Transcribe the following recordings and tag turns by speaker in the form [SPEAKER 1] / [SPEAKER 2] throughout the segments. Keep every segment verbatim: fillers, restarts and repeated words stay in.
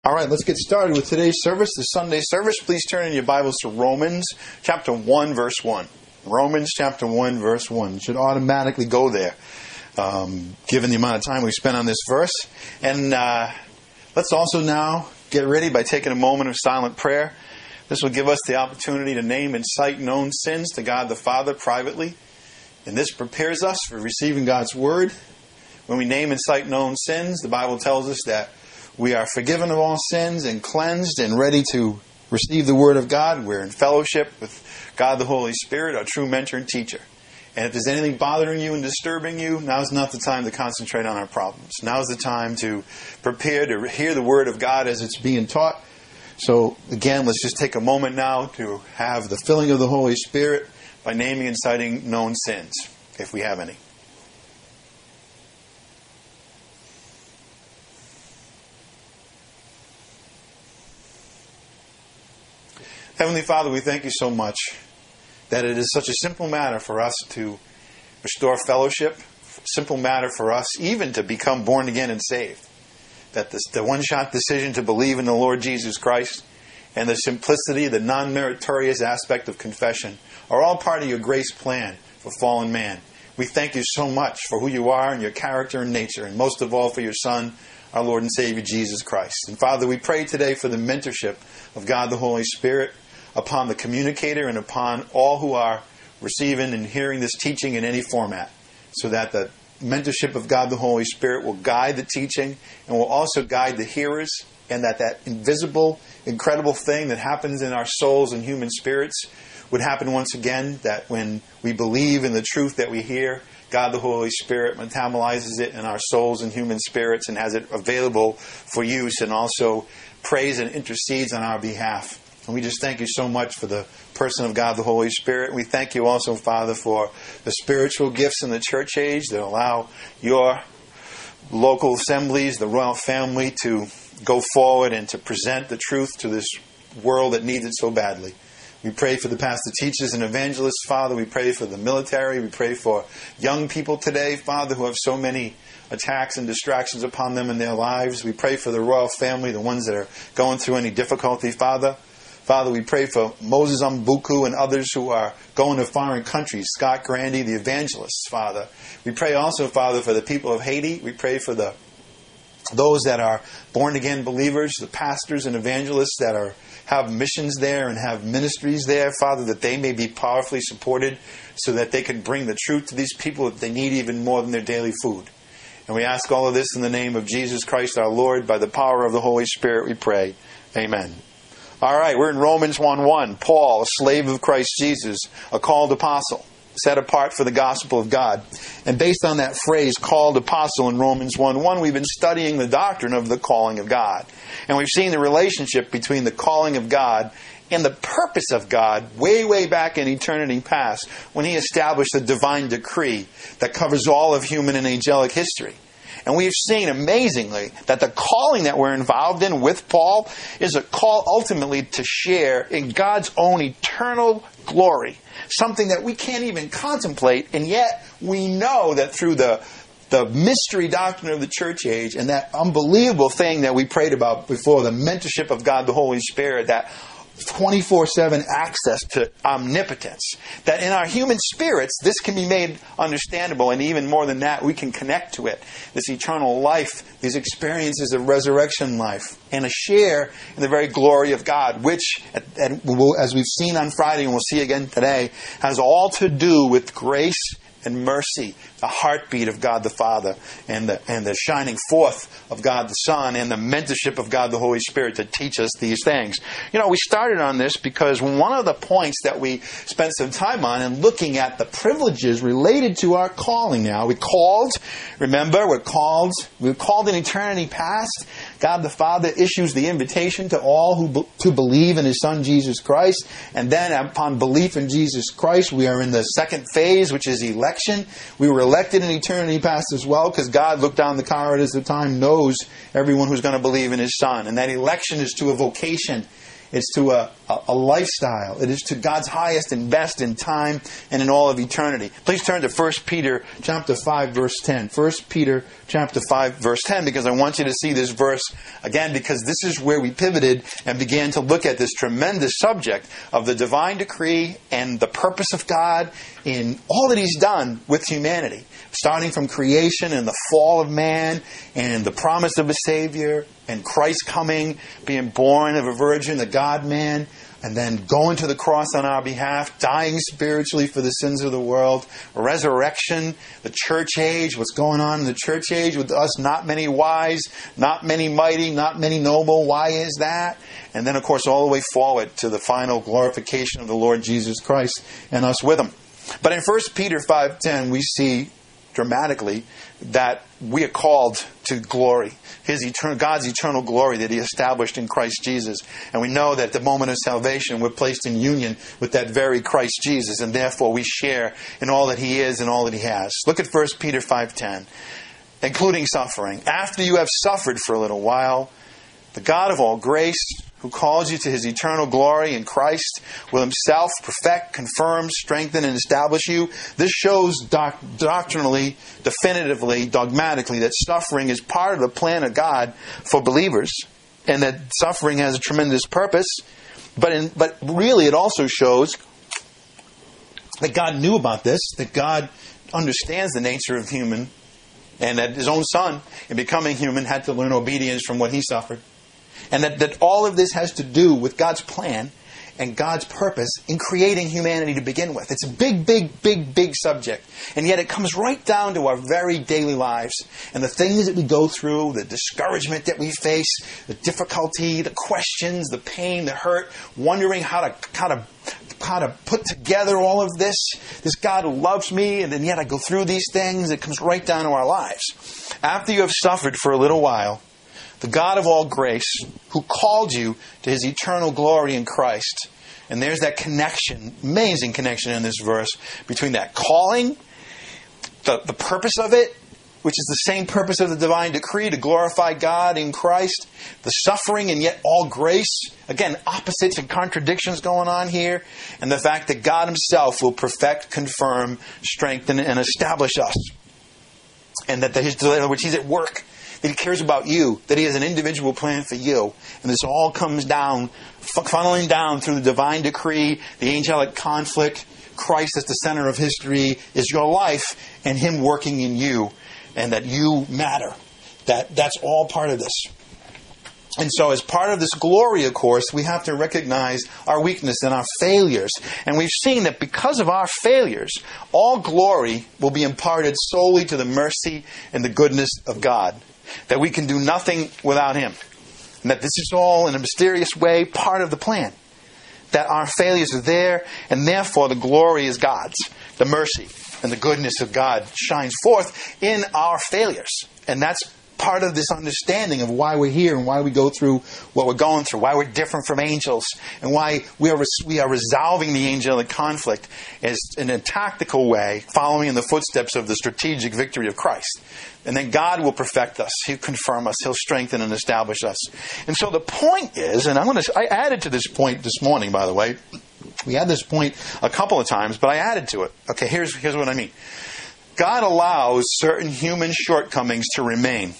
[SPEAKER 1] All right, let's get started with today's service, the Sunday service. Please turn in your Bibles to Romans chapter one, verse one. Romans chapter one, verse one. It should automatically go there, um, given the amount of time we spent on this verse. And uh, let's also now get ready by taking a moment of silent prayer. This will give us the opportunity to name and cite known sins to God the Father privately. And this prepares us for receiving God's Word. When we name and cite known sins, the Bible tells us that we are forgiven of all sins and cleansed and ready to receive the Word of God. We're in fellowship with God the Holy Spirit, our true mentor and teacher. And if there's anything bothering you and disturbing you, now's not the time to concentrate on our problems. Now's the time to prepare to hear the Word of God as it's being taught. So again, let's just take a moment now to have the filling of the Holy Spirit by naming and citing known sins, if we have any. Heavenly Father, we thank you so much that it is such a simple matter for us to restore fellowship, simple matter for us even to become born again and saved. That this, the one-shot decision to believe in the Lord Jesus Christ and the simplicity, the non-meritorious aspect of confession are all part of your grace plan for fallen man. We thank you so much for who you are and your character and nature, and most of all for your Son, our Lord and Savior, Jesus Christ. And Father, we pray today for the mentorship of God the Holy Spirit upon the communicator and upon all who are receiving and hearing this teaching in any format, so that the mentorship of God the Holy Spirit will guide the teaching and will also guide the hearers, and that that invisible, incredible thing that happens in our souls and human spirits would happen once again, that when we believe in the truth that we hear, God the Holy Spirit metabolizes it in our souls and human spirits and has it available for use, and also prays and intercedes on our behalf. And we just thank you so much for the person of God the Holy Spirit. We thank you also, Father, for the spiritual gifts in the church age that allow your local assemblies, the royal family, to go forward and to present the truth to this world that needs it so badly. We pray for the pastor teachers and evangelists, Father. We pray for the military. We pray for young people today, Father, who have so many attacks and distractions upon them in their lives. We pray for the royal family, the ones that are going through any difficulty, Father. Father, we pray for Moses Mbuku and others who are going to foreign countries, Scott Grandy, the evangelists, Father. We pray also, Father, for the people of Haiti. We pray for the those that are born-again believers, the pastors and evangelists that are have missions there and have ministries there, Father, that they may be powerfully supported so that they can bring the truth to these people that they need even more than their daily food. And we ask all of this in the name of Jesus Christ our Lord. By the power of the Holy Spirit we pray. Amen. All right, we're in Romans one one. Paul, a slave of Christ Jesus, a called apostle, set apart for the gospel of God. And based on that phrase, called apostle, in Romans one one, we've been studying the doctrine of the calling of God. And we've seen the relationship between the calling of God and the purpose of God way, way back in eternity past, when He established a divine decree that covers all of human and angelic history. And we've seen, amazingly, that the calling that we're involved in with Paul is a call ultimately to share in God's own eternal glory. Something that we can't even contemplate, and yet we know that through the, the mystery doctrine of the church age and that unbelievable thing that we prayed about before, the mentorship of God the Holy Spirit, that twenty-four seven access to omnipotence, that in our human spirits this can be made understandable, and even more than that, we can connect to it. This eternal life, these experiences of resurrection life, and a share in the very glory of God, which, as we've seen on Friday and we'll see again today, has all to do with grace and mercy, the heartbeat of God the Father, and the and the shining forth of God the Son, and the mentorship of God the Holy Spirit to teach us these things. You know, we started on this because one of the points that we spent some time on and looking at the privileges related to our calling now. We called, remember, we're called, we were called in eternity past. God the Father issues the invitation to all who to believe in His Son Jesus Christ. And then upon belief in Jesus Christ, we are in the second phase, which is election. We were elected in eternity past as well, because God looked down the corridors of time, knows everyone who's going to believe in His Son. And that election is to a vocation It's to a, a, a lifestyle. It is to God's highest and best in time and in all of eternity. Please turn to First Peter chapter five, verse ten. First Peter chapter five, verse ten, because I want you to see this verse again, because this is where we pivoted and began to look at this tremendous subject of the divine decree and the purpose of God in all that He's done with humanity, starting from creation and the fall of man and the promise of a Savior and Christ coming, being born of a virgin, the God-man, and then going to the cross on our behalf, dying spiritually for the sins of the world, resurrection, the church age, what's going on in the church age with us, not many wise, not many mighty, not many noble. Why is that? And then, of course, all the way forward to the final glorification of the Lord Jesus Christ and us with Him. But in First Peter five ten, we see dramatically that we are called to glory. His eternal, God's eternal glory that He established in Christ Jesus. And we know that at the moment of salvation, we're placed in union with that very Christ Jesus, and therefore we share in all that He is and all that He has. Look at First Peter five ten, including suffering. After you have suffered for a little while, the God of all grace, who calls you to His eternal glory in Christ, will Himself perfect, confirm, strengthen, and establish you. This shows doc- doctrinally, definitively, dogmatically, that suffering is part of the plan of God for believers, and that suffering has a tremendous purpose. But in, but really it also shows that God knew about this, that God understands the nature of human, and that His own Son, in becoming human, had to learn obedience from what He suffered. And that, that all of this has to do with God's plan and God's purpose in creating humanity to begin with. It's a big, big, big, big subject. And yet it comes right down to our very daily lives. And the things that we go through, the discouragement that we face, the difficulty, the questions, the pain, the hurt, wondering how to, how to, how to put together all of this. This God who loves me, and then yet I go through these things. It comes right down to our lives. After you have suffered for a little while, the God of all grace, who called you to His eternal glory in Christ. And there's that connection, amazing connection in this verse, between that calling, the, the purpose of it, which is the same purpose of the divine decree, to glorify God in Christ, the suffering and yet all grace. Again, opposites and contradictions going on here. And the fact that God Himself will perfect, confirm, strengthen, and establish us. And that His, in other words, He's at work. That He cares about you, that He has an individual plan for you. And this all comes down, funneling down through the divine decree, the angelic conflict. Christ as the center of history is your life, and Him working in you, and that you matter. That That's all part of this. And so as part of this glory, of course, we have to recognize our weakness and our failures. And we've seen that because of our failures, all glory will be imparted solely to the mercy and the goodness of God. That we can do nothing without Him. And that this is all, in a mysterious way, part of the plan. That our failures are there, and therefore the glory is God's. The mercy and the goodness of God shines forth in our failures. And that's part of this understanding of why we're here and why we go through what we're going through, why we're different from angels, and why we are we are resolving the angelic conflict as in a tactical way, following in the footsteps of the strategic victory of Christ. And then God will perfect us. He'll confirm us. He'll strengthen and establish us. And so the point is, and I'm going to, I added to this point this morning, by the way. We had this point a couple of times, but I added to it. Okay, here's, here's what I mean. God allows certain human shortcomings to remain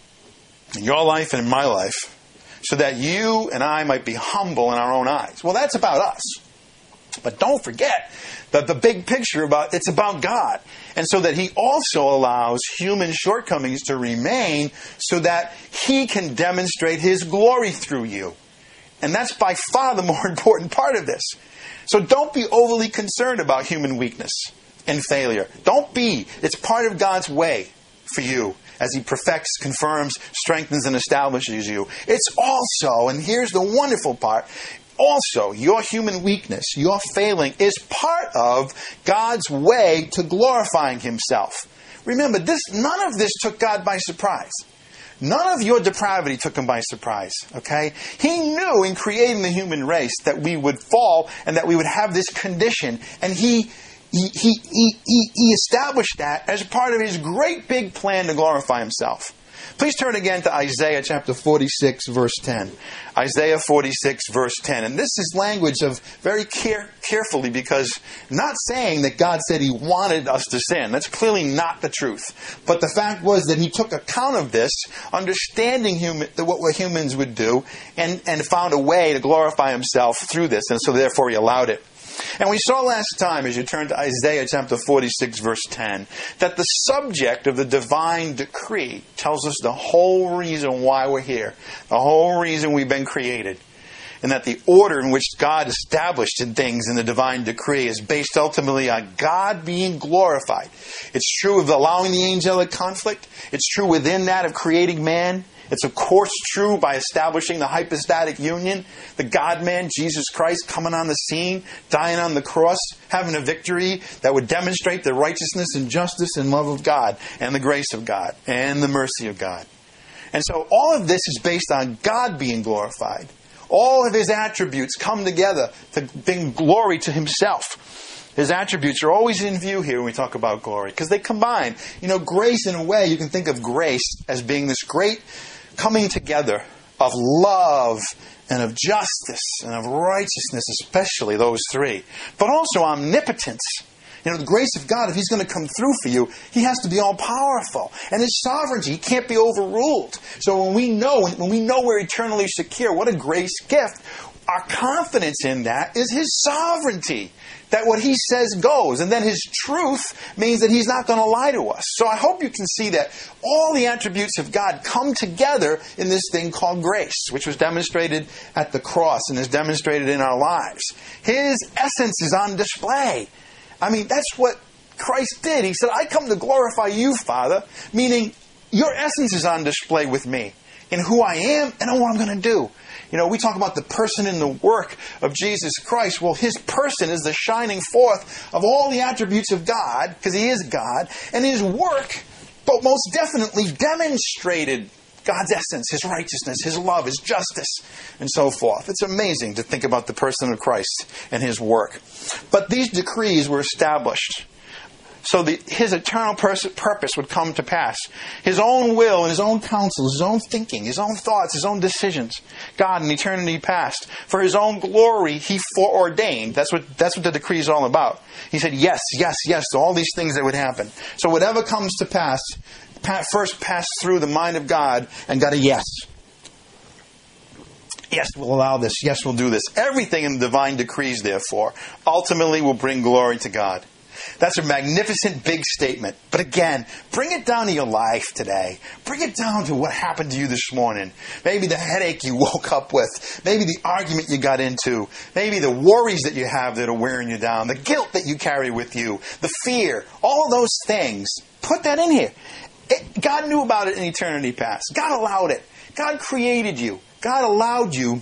[SPEAKER 1] in your life and in my life so that you and I might be humble in our own eyes. Well, that's about us. But don't forget that the big picture about it's about God. And so that He also allows human shortcomings to remain so that He can demonstrate His glory through you. And that's by far the more important part of this. So don't be overly concerned about human weakness and failure. Don't be. It's part of God's way for you as He perfects, confirms, strengthens, and establishes you. It's also, and here's the wonderful part, also, your human weakness, your failing, is part of God's way to glorifying Himself. Remember, this none of this took God by surprise. None of your depravity took Him by surprise. Okay? He knew in creating the human race that we would fall and that we would have this condition. And He He, he, he, he established that as part of His great big plan to glorify Himself. Please turn again to Isaiah chapter forty-six, verse ten. Isaiah forty-six, verse ten. And this is language of very care, carefully, because not saying that God said He wanted us to sin. That's clearly not the truth. But the fact was that He took account of this, understanding human, what humans would do, and, and found a way to glorify Himself through this. And so therefore He allowed it. And we saw last time, as you turn to Isaiah chapter forty-six, verse ten, that the subject of the divine decree tells us the whole reason why we're here, the whole reason we've been created, and that the order in which God established in things in the divine decree is based ultimately on God being glorified. It's true of allowing the angelic conflict. It's true within that of creating man. It's of course true by establishing the hypostatic union, the God-man, Jesus Christ, coming on the scene, dying on the cross, having a victory that would demonstrate the righteousness and justice and love of God, and the grace of God, and the mercy of God. And so all of this is based on God being glorified. All of His attributes come together to bring glory to Himself. His attributes are always in view here when we talk about glory, because they combine. You know, grace, in a way, you can think of grace as being this great coming together of love and of justice and of righteousness, especially those three. But also omnipotence. You know, the grace of God, if He's going to come through for you, He has to be all-powerful. And His sovereignty, He can't be overruled. So when we know, when we know we're eternally secure, what a grace gift. Our confidence in that is His sovereignty. That what He says goes. And then His truth means that He's not going to lie to us. So I hope you can see that all the attributes of God come together in this thing called grace, which was demonstrated at the cross and is demonstrated in our lives. His essence is on display. I mean, that's what Christ did. He said, I come to glorify you, Father, meaning your essence is on display with me in who I am and in what I'm going to do. You know, we talk about the person and the work of Jesus Christ. Well, His person is the shining forth of all the attributes of God, because He is God, and His work, but most definitely demonstrated God's essence, His righteousness, His love, His justice, and so forth. It's amazing to think about the person of Christ and His work. But these decrees were established so that His eternal pers- purpose would come to pass. His own will and His own counsel, His own thinking, His own thoughts, His own decisions. God in eternity past. For His own glory, He foreordained. That's what, that's what the decree is all about. He said yes, yes, yes to all these things that would happen. So whatever comes to pass, first pass through the mind of God and got a yes. Yes, we'll allow this. Yes, we'll do this. Everything in the divine decrees, therefore, ultimately will bring glory to God. That's a magnificent big statement. But again, bring it down to your life today. Bring it down to what happened to you this morning. Maybe the headache you woke up with. Maybe the argument you got into. Maybe the worries that you have that are wearing you down. The guilt that you carry with you. The fear. All of those things. Put that in here. It, God knew about it in eternity past. God allowed it. God created you. God allowed you,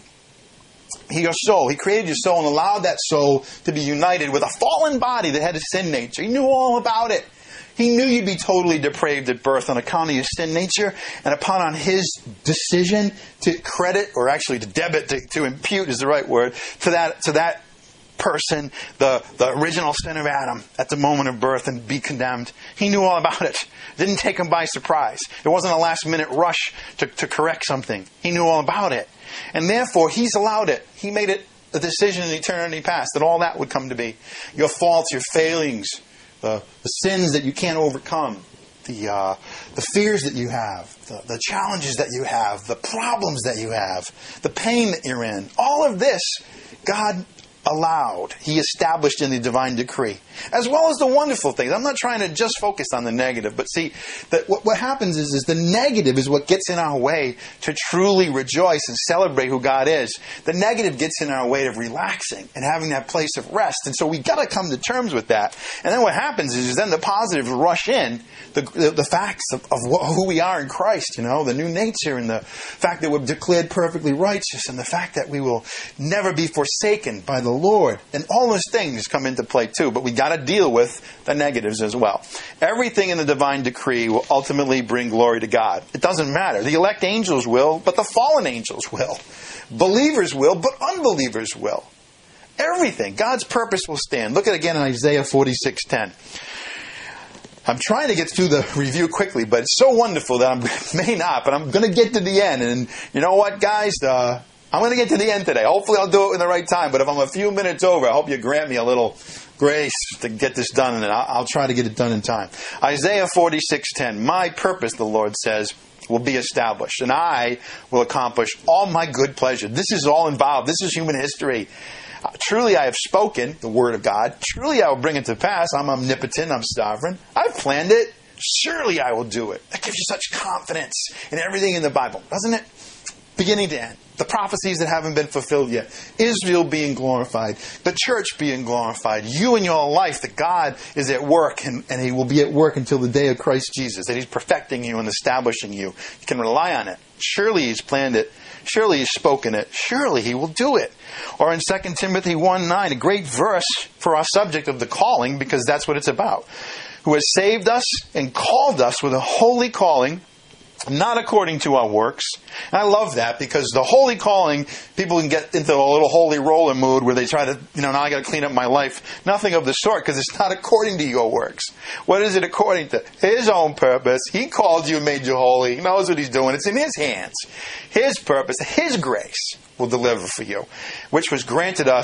[SPEAKER 1] your soul. He created your soul and allowed that soul to be united with a fallen body that had a sin nature. He knew all about it. He knew you'd be totally depraved at birth on account of your sin nature, and upon on His decision to credit, or actually to debit, to, to impute is the right word, to that to that person, the, the original sin of Adam at the moment of birth, and be condemned. He knew all about it. It didn't take Him by surprise. It wasn't a last minute rush to, to correct something. He knew all about it. And therefore, He's allowed it. He made it a decision in eternity past that all that would come to be. Your faults, your failings, the, the sins that you can't overcome, the uh, the fears that you have, the, the challenges that you have, the problems that you have, the pain that you're in. All of this, God allowed. He established in the divine decree. As well as the wonderful things. I'm not trying to just focus on the negative, but see, that what, what happens is, is the negative is what gets in our way to truly rejoice and celebrate who God is. The negative gets in our way of relaxing and having that place of rest. And so we got to come to terms with that. And then what happens is, is then the positives rush in, the, the, the facts of, of who we are in Christ, you know, the new nature, and the fact that we're declared perfectly righteous, and the fact that we will never be forsaken by the Lord. And all those things come into play too, but we got to deal with the negatives as well. Everything in the divine decree will ultimately bring glory to God. It doesn't matter. The elect angels will, but the fallen angels will. Believers will, but unbelievers will. Everything. God's purpose will stand. Look at it again in Isaiah forty-six ten. I'm trying to get through the review quickly, but it's so wonderful that I may not, but I'm going to get to the end. And you know what, guys? Uh, I'm going to get to the end today. Hopefully I'll do it in the right time. But if I'm a few minutes over, I hope you grant me a little grace to get this done, and I'll, I'll try to get it done in time. Isaiah forty-six ten. My purpose, the Lord says, will be established, and I will accomplish all my good pleasure. This is all involved. This is human history. Uh, truly I have spoken the word of God. Truly I will bring it to pass. I'm omnipotent. I'm sovereign. I've planned it. Surely I will do it. That gives you such confidence in everything in the Bible, doesn't it? Beginning to end. The prophecies that haven't been fulfilled yet. Israel being glorified. The church being glorified. You in your life, that God is at work, and, and He will be at work until the day of Christ Jesus. That He's perfecting you and establishing you. You can rely on it. Surely He's planned it. Surely He's spoken it. Surely He will do it. Or in Second Timothy one nine, a great verse for our subject of the calling, because that's what it's about. Who has saved us and called us with a holy calling, not according to our works. And I love that, because the holy calling, people can get into a little holy roller mood where they try to, you know, now I got to clean up my life. Nothing of the sort, because it's not according to your works. What is it according to? His own purpose. He called you and made you holy. He knows what He's doing. It's in His hands. His purpose, His grace will deliver for you, which was granted us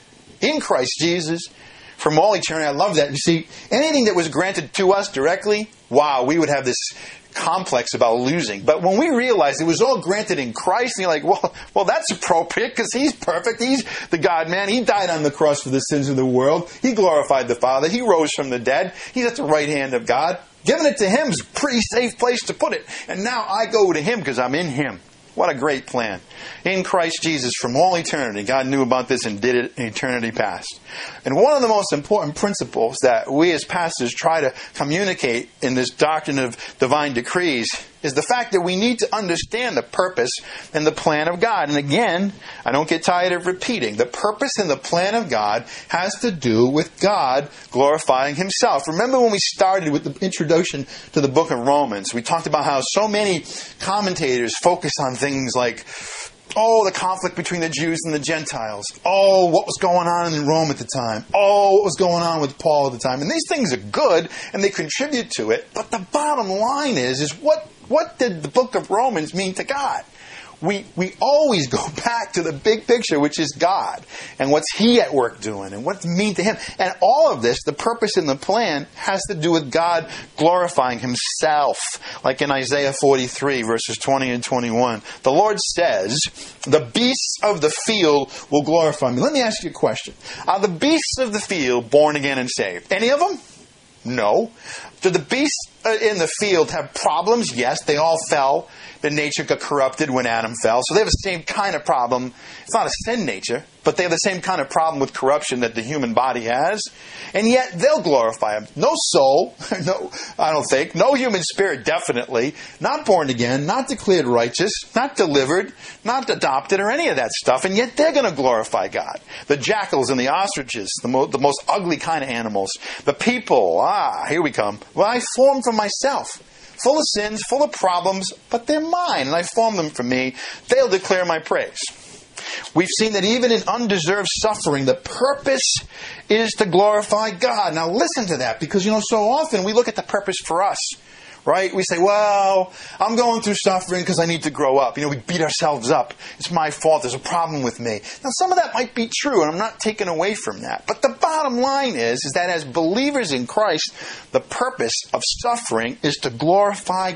[SPEAKER 1] in Christ Jesus from all eternity. I love that. You see, anything that was granted to us directly, wow, we would have this complex about losing. But when we realize it was all granted in Christ, and you're like, well, well, that's appropriate, because He's perfect. He's the God-man. He died on the cross for the sins of the world. He glorified the Father. He rose from the dead. He's at the right hand of God. Giving it to Him is a pretty safe place to put it. And now I go to Him because I'm in Him. What a great plan. In Christ Jesus from all eternity. God knew about this and did it in eternity past. And one of the most important principles that we as pastors try to communicate in this doctrine of divine decrees is the fact that we need to understand the purpose and the plan of God. And again, I don't get tired of repeating, the purpose and the plan of God has to do with God glorifying Himself. Remember when we started with the introduction to the book of Romans, we talked about how so many commentators focus on things like, oh, the conflict between the Jews and the Gentiles. Oh, what was going on in Rome at the time. Oh, what was going on with Paul at the time. And these things are good, and they contribute to it. But the bottom line is, is what, what did the book of Romans mean to God? We we always go back to the big picture, which is God, and what's He at work doing, and what's it mean to Him. And all of this, the purpose and the plan, has to do with God glorifying Himself. Like in Isaiah forty-three, verses twenty and twenty-one. The Lord says, the beasts of the field will glorify me. Let me ask you a question. Are the beasts of the field born again and saved? Any of them? No. Do the beasts in the field have problems? Yes, they all fell. Their nature got corrupted when Adam fell. So they have the same kind of problem. It's not a sin nature, but they have the same kind of problem with corruption that the human body has. And yet they'll glorify Him. No soul, no, I don't think. No human spirit, definitely. Not born again, not declared righteous, not delivered, not adopted, or any of that stuff. And yet they're going to glorify God. The jackals and the ostriches, the, mo- the most ugly kind of animals. The people, ah, here we come. Well, I formed for myself. Full of sins, full of problems, but they're mine, and I formed them for me. They'll declare my praise. We've seen that even in undeserved suffering, the purpose is to glorify God. Now listen to that, because, you know, so often we look at the purpose for us, right? We say, well, I'm going through suffering because I need to grow up. You know, we beat ourselves up. It's my fault. There's a problem with me. Now, some of that might be true, and I'm not taking away from that. But the bottom line is, is that as believers in Christ, the purpose of suffering is to glorify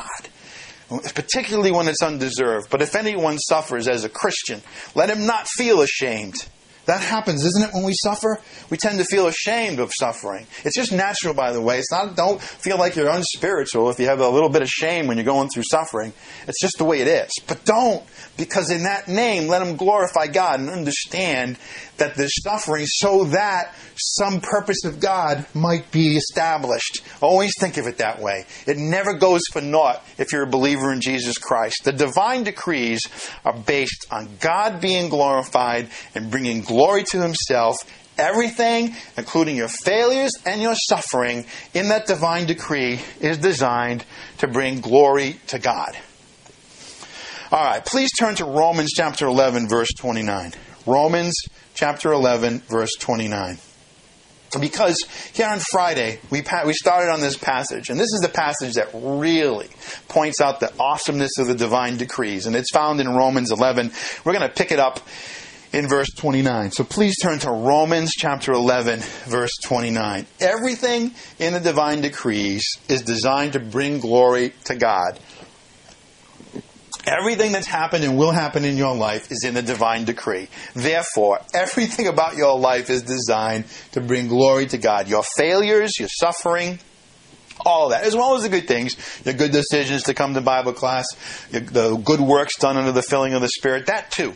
[SPEAKER 1] God, particularly when it's undeserved. But if anyone suffers as a Christian, let him not feel ashamed. That happens, isn't it, when we suffer? We tend to feel ashamed of suffering. It's just natural, by the way. It's not, don't feel like you're unspiritual if you have a little bit of shame when you're going through suffering. It's just the way it is. But don't, because in that name, let them glorify God and understand that there's suffering so that some purpose of God might be established. Always think of it that way. It never goes for naught if you're a believer in Jesus Christ. The divine decrees are based on God being glorified and bringing glory to Himself. Everything, including your failures and your suffering, in that divine decree is designed to bring glory to God. All right, please turn to Romans chapter eleven, verse twenty-nine. Romans chapter eleven, verse twenty-nine. Because here on Friday, we pa- we started on this passage, and this is the passage that really points out the awesomeness of the divine decrees, and it's found in Romans eleven. We're going to pick it up in verse twenty-nine. So please turn to Romans chapter eleven, verse twenty-nine. Everything in the divine decrees is designed to bring glory to God. Everything that's happened and will happen in your life is in the divine decree. Therefore, everything about your life is designed to bring glory to God. Your failures, your suffering, all of that, as well as the good things, your good decisions to come to Bible class, your, the good works done under the filling of the Spirit, that too.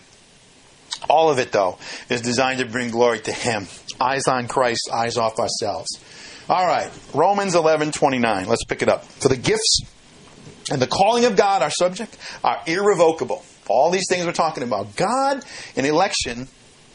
[SPEAKER 1] All of it, though, is designed to bring glory to Him. Eyes on Christ, eyes off ourselves. All right, Romans eleven twenty-nine. Let's pick it up. For the gifts and the calling of God, our subject, are irrevocable. All these things we're talking about. God in election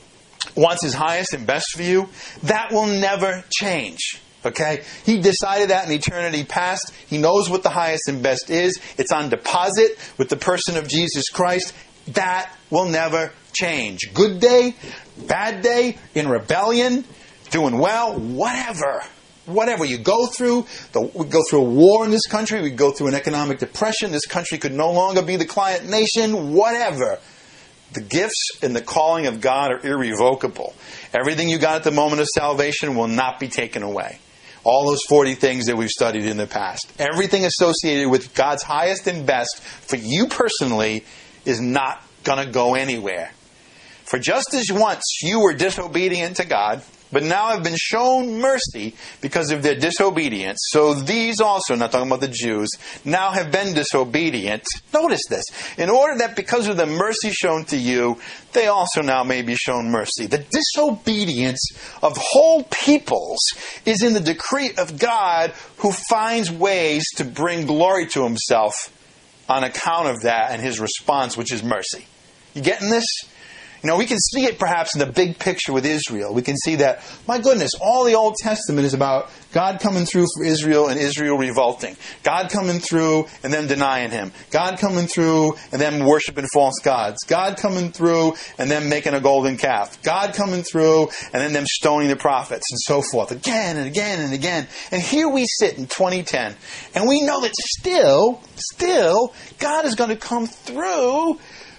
[SPEAKER 1] wants His highest and best for you. That will never change. Okay? He decided that in eternity past. He knows what the highest and best is. It's on deposit with the person of Jesus Christ. That will never change. Good day, bad day, in rebellion, doing well, whatever. Whatever you go through, the, we go through a war in this country, we go through an economic depression, this country could no longer be the client nation, whatever. The gifts and the calling of God are irrevocable. Everything you got at the moment of salvation will not be taken away. All those forty things that we've studied in the past. Everything associated with God's highest and best for you personally is not going to go anywhere. For just as once you were disobedient to God, but now have been shown mercy because of their disobedience, so these also, not talking about the Jews, now have been disobedient. Notice this. In order that because of the mercy shown to you, they also now may be shown mercy. The disobedience of whole peoples is in the decree of God, who finds ways to bring glory to Himself on account of that and His response, which is mercy. You getting this? You know, we can see it perhaps in the big picture with Israel. We can see that, my goodness, all the Old Testament is about God coming through for Israel and Israel revolting. God coming through and them denying Him. God coming through and them worshiping false gods. God coming through and them making a golden calf. God coming through and then them stoning the prophets and so forth. Again and again and again. And here we sit in twenty ten and we know that still, still, God is going to come through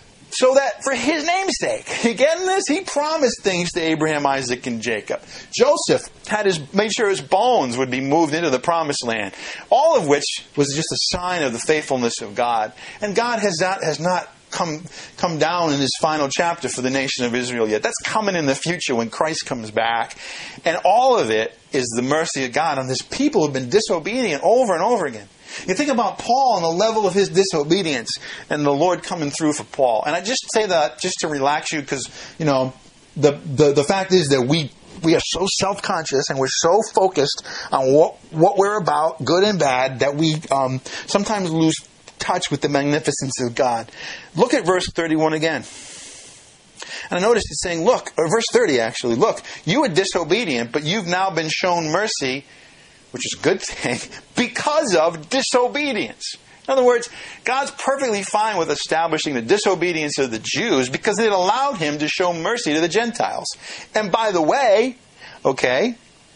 [SPEAKER 1] so that for His name's sake. You getting this? He promised things to Abraham, Isaac, and Jacob. Joseph had his made sure his bones would be moved into the promised land. All of which was just a sign of the faithfulness of God. And God has not has not come come down in His final chapter for the nation of Israel yet. That's coming in the future when Christ comes back. And all of it is the mercy of God on this people who have been disobedient over and over again. You think about Paul and the level of his disobedience and the Lord coming through for Paul. And I just say that just to relax you because, you know, the, the, the fact is that we we are so self-conscious and we're so focused on what, what we're about, good and bad, that we um, sometimes lose touch with the magnificence of God. Look at verse thirty-one again. And I noticed it's saying, look, or verse thirty actually, look, you were disobedient, but you've now been shown mercy, which is a good thing, because of disobedience. In other words, God's perfectly fine with establishing the disobedience of the Jews because it allowed Him to show mercy to the Gentiles. And by the way, okay,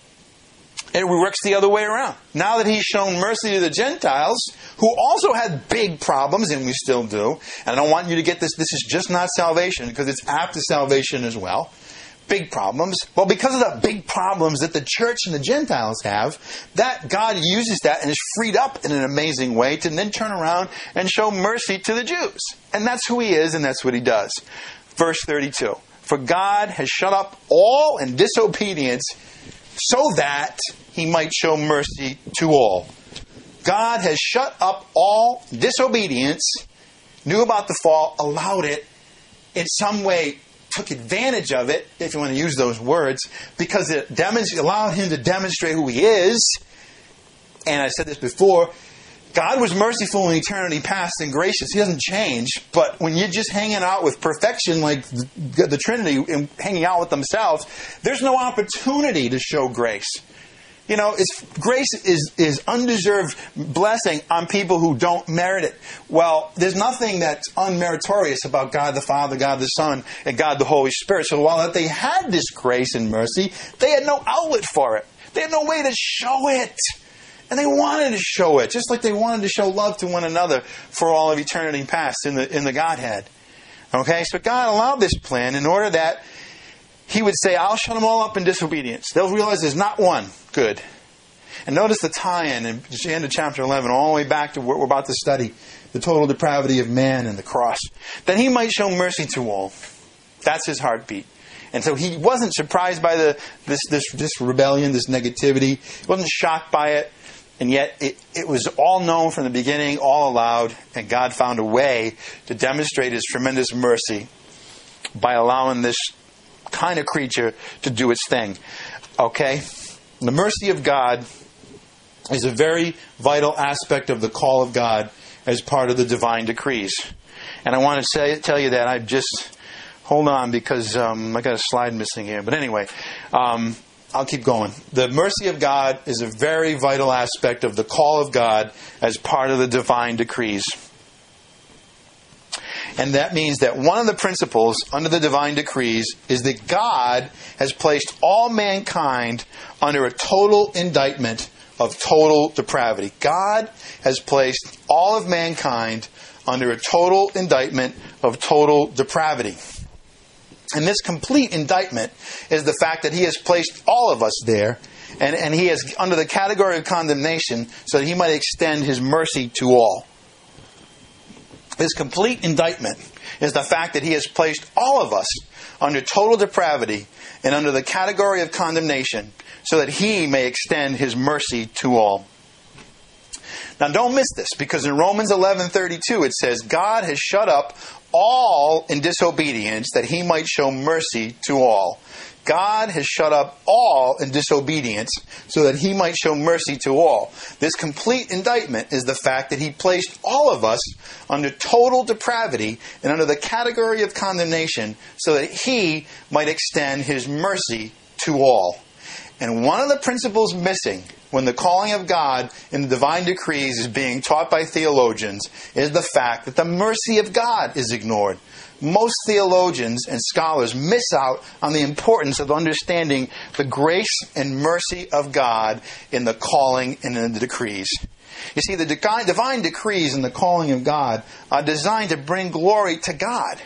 [SPEAKER 1] it works the other way around. Now that He's shown mercy to the Gentiles, who also had big problems, and we still do, and I don't want you to get this, this is just not salvation, because it's after salvation as well. Big problems. Well, because of the big problems that the church and the Gentiles have, that God uses that and is freed up in an amazing way to then turn around and show mercy to the Jews. And that's who He is, and that's what He does. Verse thirty-two. For God has shut up all in disobedience so that He might show mercy to all. God has shut up all disobedience, knew about the fall, allowed it, in some way took advantage of it, if you want to use those words, because it demonst- allowed Him to demonstrate who He is. And I said this before, God was merciful in eternity past and gracious. He doesn't change. But when you're just hanging out with perfection like the, the Trinity and hanging out with themselves, there's no opportunity to show grace. You know, it's, grace is, is undeserved blessing on people who don't merit it. Well, there's nothing that's unmeritorious about God the Father, God the Son, and God the Holy Spirit. So while they had this grace and mercy, they had no outlet for it. They had no way to show it. And they wanted to show it, just like they wanted to show love to one another for all of eternity past in the, in the Godhead. Okay, so God allowed this plan in order that He would say, I'll shut them all up in disobedience. They'll realize there's not one good. And notice the tie-in in the end of chapter eleven, all the way back to what we're about to study, the total depravity of man and the cross. That He might show mercy to all. That's His heartbeat. And so He wasn't surprised by the this this, this rebellion, this negativity. He wasn't shocked by it. And yet it, it was all known from the beginning, all allowed, and God found a way to demonstrate His tremendous mercy by allowing this kind of creature to do its thing. Okay? The mercy of God is a very vital aspect of the call of God as part of the divine decrees. And I want to say, tell you that I've just... Hold on, because um, I got a slide missing here. But anyway, um, I'll keep going. The mercy of God is a very vital aspect of the call of God as part of the divine decrees. And that means that one of the principles under the divine decrees is that God has placed all mankind under a total indictment of total depravity. God has placed all of mankind under a total indictment of total depravity. And this complete indictment is the fact that He has placed all of us there, and, and He is under the category of condemnation so that He might extend His mercy to all. This complete indictment is the fact that He has placed all of us under total depravity and under the category of condemnation so that He may extend His mercy to all. Now don't miss this, because in Romans eleven thirty-two it says, God has shut up all in disobedience that He might show mercy to all. God has shut up all in disobedience so that He might show mercy to all. This complete indictment is the fact that He placed all of us under total depravity and under the category of condemnation so that He might extend His mercy to all. And one of the principles missing when the calling of God in the divine decrees is being taught by theologians is the fact that the mercy of God is ignored. Most theologians and scholars miss out on the importance of understanding the grace and mercy of God in the calling and in the decrees. You see, the divine decrees and the calling of God are designed to bring glory to God.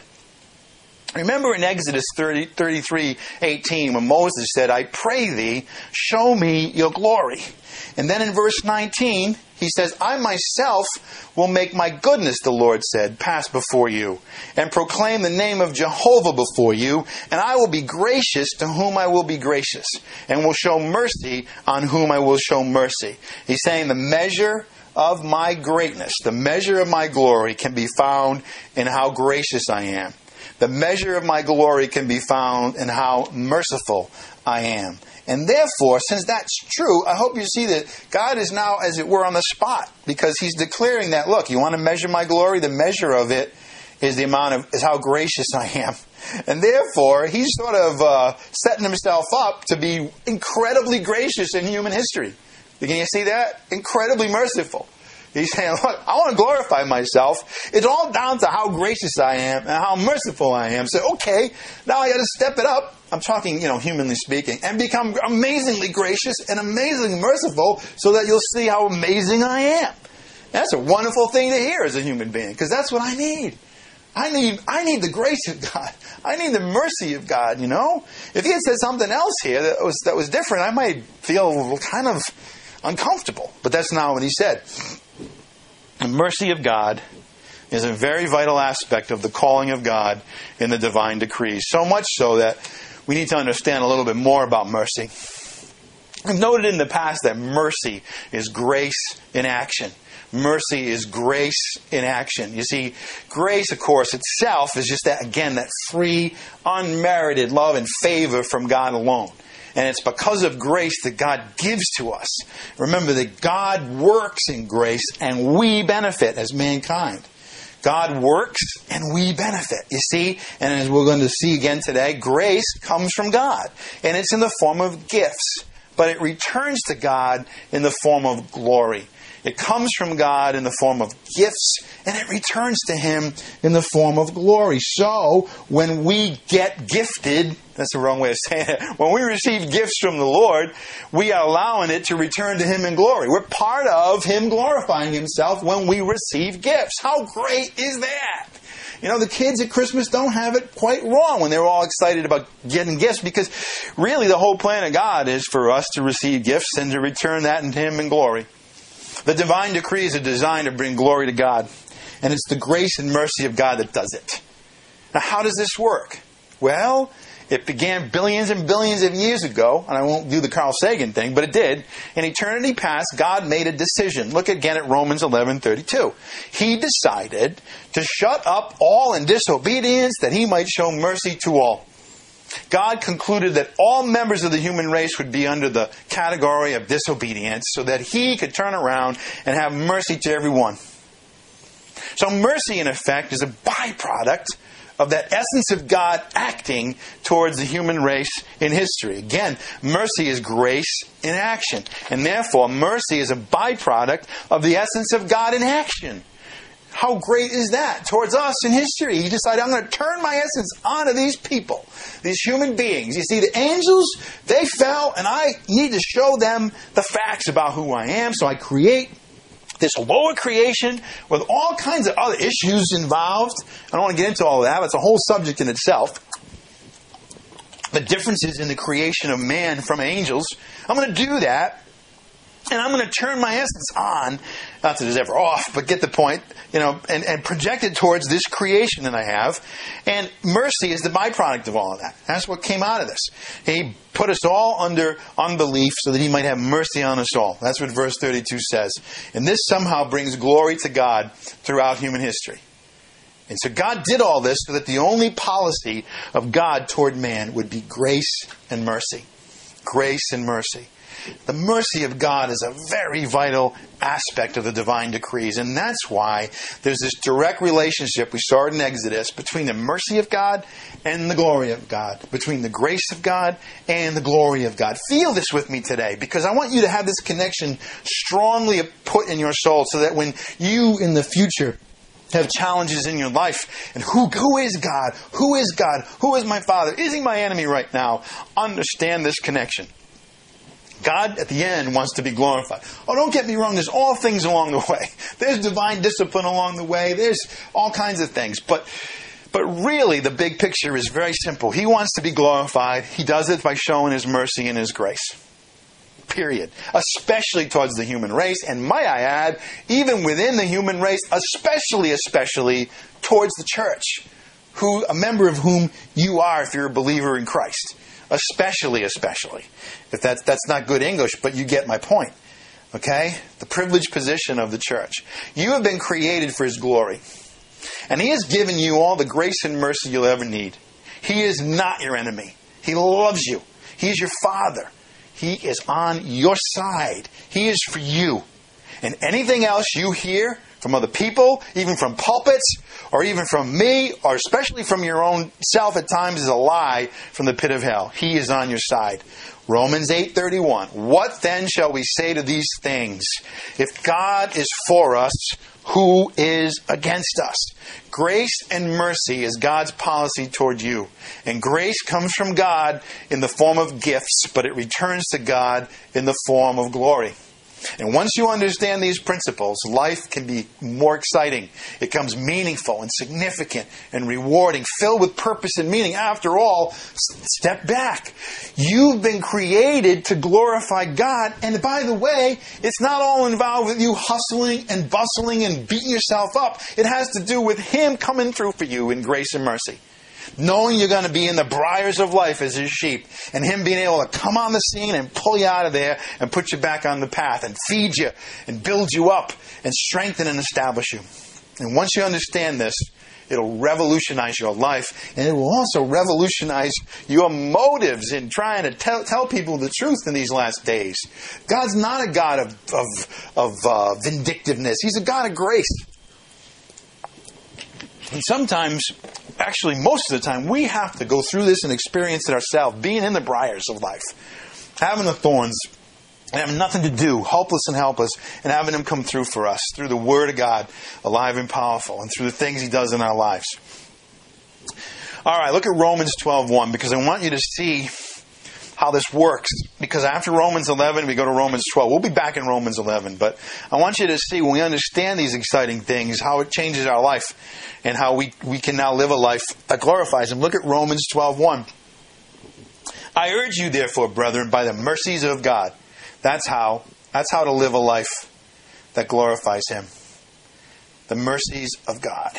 [SPEAKER 1] Remember in Exodus thirty, thirty-three eighteen when Moses said, I pray thee, show me your glory. And then in verse nineteen, he says, I myself will make my goodness, the Lord said, pass before you, and proclaim the name of Jehovah before you, and I will be gracious to whom I will be gracious, and will show mercy on whom I will show mercy. He's saying the measure of my greatness, the measure of my glory can be found in how gracious I am. The measure of my glory can be found in how merciful I am. And therefore, since that's true, I hope you see that God is now, as it were, on the spot. Because He's declaring that, look, you want to measure my glory? The measure of it is the amount of, is how gracious I am. And therefore, He's sort of uh, setting Himself up to be incredibly gracious in human history. Can you see that? Incredibly merciful. He's saying, look, I want to glorify myself. It's all down to how gracious I am and how merciful I am. So, okay, now I got to step it up. I'm talking, you know, humanly speaking, and become amazingly gracious and amazingly merciful so that you'll see how amazing I am. That's a wonderful thing to hear as a human being, because that's what I need. I need I need the grace of God. I need the mercy of God, you know? If He had said something else here that was that was different, I might feel kind of uncomfortable. But that's not what He said. The mercy of God is a very vital aspect of the calling of God in the divine decrees. So much so that we need to understand a little bit more about mercy. I've noted in the past that mercy is grace in action. Mercy is grace in action. You see, grace, of course, itself is just that, again, that free, unmerited love and favor from God alone. And it's because of grace that God gives to us. Remember that God works in grace and we benefit as mankind. God works and we benefit. You see? And as we're going to see again today, grace comes from God. And it's in the form of gifts. but it returns to God in the form of glory. It comes from God in the form of gifts, and it returns to Him in the form of glory. So, when we get gifted, that's the wrong way of saying it, when we receive gifts from the Lord, we are allowing it to return to Him in glory. We're part of Him glorifying Himself when we receive gifts. How great is that? You know, the kids at Christmas don't have it quite wrong when they're all excited about getting gifts, because really the whole plan of God is for us to receive gifts and to return that into Him in glory. The divine decrees are designed to bring glory to God, and it's the grace and mercy of God that does it. Now, how does this work? Well, it began billions and billions of years ago, and I won't do the Carl Sagan thing, but it did. In eternity past, God made a decision. Look again at Romans eleven thirty-two. He decided to shut up all in disobedience that He might show mercy to all. God concluded that all members of the human race would be under the category of disobedience so that He could turn around and have mercy to everyone. So mercy, in effect, is a byproduct of that essence of God acting towards the human race in history. Again, mercy is grace in action. And therefore, mercy is a byproduct of the essence of God in action. How great is that towards us in history? He decided, I'm going to turn my essence onto these people, these human beings. You see, the angels, they fell, and I need to show them the facts about who I am. So I create this lower creation with all kinds of other issues involved. I don't want to get into all of that. It's a whole subject in itself. The differences in the creation of man from angels. I'm going to do that. And I'm going to turn my essence on, not that it's ever off, but get the point, you know, and, and project it towards this creation that I have. And mercy is the byproduct of all of that. That's what came out of this. He put us all under unbelief so that He might have mercy on us all. That's what verse thirty-two says. And this somehow brings glory to God throughout human history. And so God did all this so that the only policy of God toward man would be grace and mercy. Grace and mercy. The mercy of God is a very vital aspect of the divine decrees. And that's why there's this direct relationship, we saw it in Exodus, between the mercy of God and the glory of God. Between the grace of God and the glory of God. Feel this with me today, because I want you to have this connection strongly put in your soul so that when you in the future have challenges in your life, and who, who is God? Who is God? Who is my Father? Is He my enemy right now? Understand this connection. God, at the end, wants to be glorified. Oh, don't get me wrong. There's all things along the way. There's divine discipline along the way. There's all kinds of things. But, but really, the big picture is very simple. He wants to be glorified. He does it by showing His mercy and His grace. Period. Especially towards the human race. And might I add, even within the human race, especially, especially towards the church, who a member of whom you are if you're a believer in Christ. Especially, especially. If that's, that's not good English, but you get my point. Okay? The privileged position of the church. You have been created for His glory. And He has given you all the grace and mercy you'll ever need. He is not your enemy. He loves you. He is your Father. He is on your side. He is for you. And anything else you hear from other people, even from pulpits, or even from me, or especially from your own self at times, is a lie from the pit of hell. He is on your side. Romans eight thirty-one. What then shall we say to these things? If God is for us, who is against us? Grace and mercy is God's policy toward you. And grace comes from God in the form of gifts, but it returns to God in the form of glory. And once you understand these principles, life can be more exciting. It becomes meaningful and significant and rewarding, filled with purpose and meaning. After all, step back. You've been created to glorify God. And by the way, it's not all involved with you hustling and bustling and beating yourself up. It has to do with Him coming through for you in grace and mercy. Knowing you're going to be in the briars of life as His sheep, and Him being able to come on the scene and pull you out of there and put you back on the path and feed you and build you up and strengthen and establish you. And once you understand this, it'll revolutionize your life, and it will also revolutionize your motives in trying to tell, tell people the truth in these last days. God's not a God of, of, of uh, vindictiveness. He's a God of grace. And sometimes, actually most of the time, we have to go through this and experience it ourselves, being in the briars of life. having the thorns, and having nothing to do, hopeless and helpless, and having Him come through for us through the Word of God, alive and powerful, and through the things He does in our lives. All right, look at Romans twelve one, because I want you to see how this works. Because after Romans eleven, we go to Romans twelve. We'll be back in Romans eleven, but I want you to see when we understand these exciting things, how it changes our life, and how we, we can now live a life that glorifies Him. Look at Romans twelve one. I urge you, therefore, brethren, by the mercies of God. That's how. That's how to live a life that glorifies Him. The mercies of God.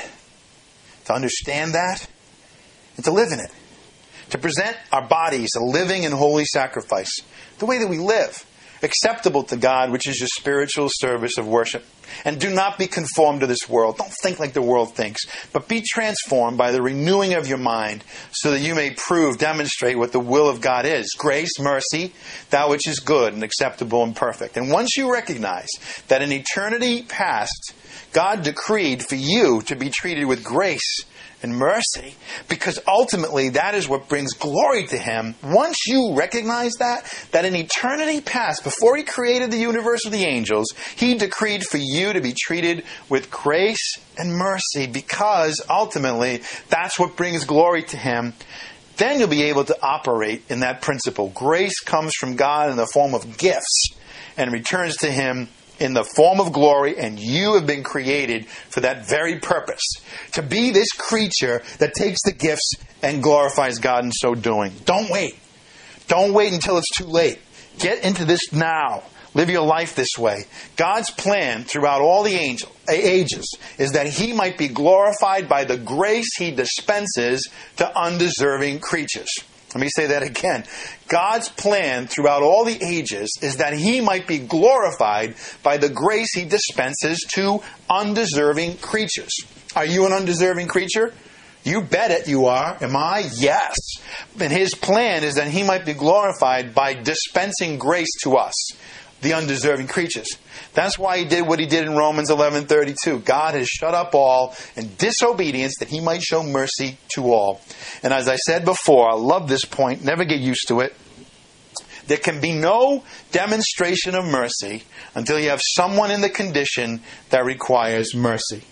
[SPEAKER 1] To understand that and to live in it. To present our bodies a living and holy sacrifice. The way that we live. Acceptable to God, which is your spiritual service of worship. And do not be conformed to this world. Don't think like the world thinks. But be transformed by the renewing of your mind, so that you may prove, demonstrate what the will of God is. Grace, mercy, that which is good and acceptable and perfect. And once you recognize that in eternity past, God decreed for you to be treated with grace and mercy, because ultimately that is what brings glory to Him. Once you recognize that, that in eternity past, before He created the universe of the angels, He decreed for you to be treated with grace and mercy, because ultimately that's what brings glory to Him. Then you'll be able to operate in that principle. Grace comes from God in the form of gifts and returns to Him in the form of glory, and you have been created for that very purpose. To be this creature that takes the gifts and glorifies God in so doing. Don't wait. Don't wait until it's too late. Get into this now. Live your life this way. God's plan throughout all the angel, ages is that He might be glorified by the grace He dispenses to undeserving creatures. Let me say that again. God's plan throughout all the ages is that He might be glorified by the grace He dispenses to undeserving creatures. Are you an undeserving creature? You bet it you are. Am I? Yes. And His plan is that He might be glorified by dispensing grace to us, the undeserving creatures. That's why He did what He did in Romans eleven thirty-two. God has shut up all in disobedience that He might show mercy to all. And as I said before, I love this point. Never get used to it. There can be no demonstration of mercy until you have someone in the condition that requires mercy.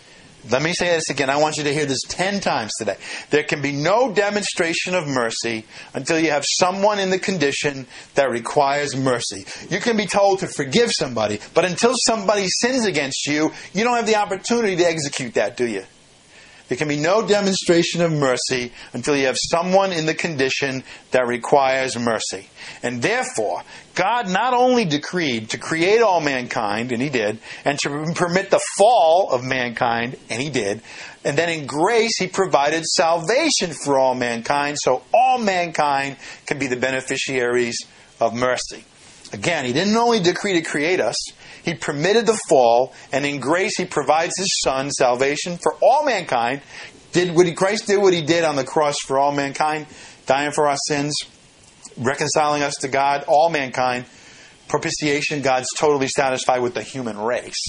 [SPEAKER 1] Let me say this again. I want you to hear this ten times today. There can be no demonstration of mercy until you have someone in the condition that requires mercy. You can be told to forgive somebody, but until somebody sins against you, you don't have the opportunity to execute that, do you? There can be no demonstration of mercy until you have someone in the condition that requires mercy. And therefore, God not only decreed to create all mankind, and He did, and to permit the fall of mankind, and He did, and then in grace He provided salvation for all mankind, so all mankind can be the beneficiaries of mercy. Again, He didn't only decree to create us, He permitted the fall, and in grace He provides His Son salvation for all mankind. Did what he, Christ did what He did on the cross for all mankind, dying for our sins, reconciling us to God, all mankind. Propitiation, God's totally satisfied with the human race.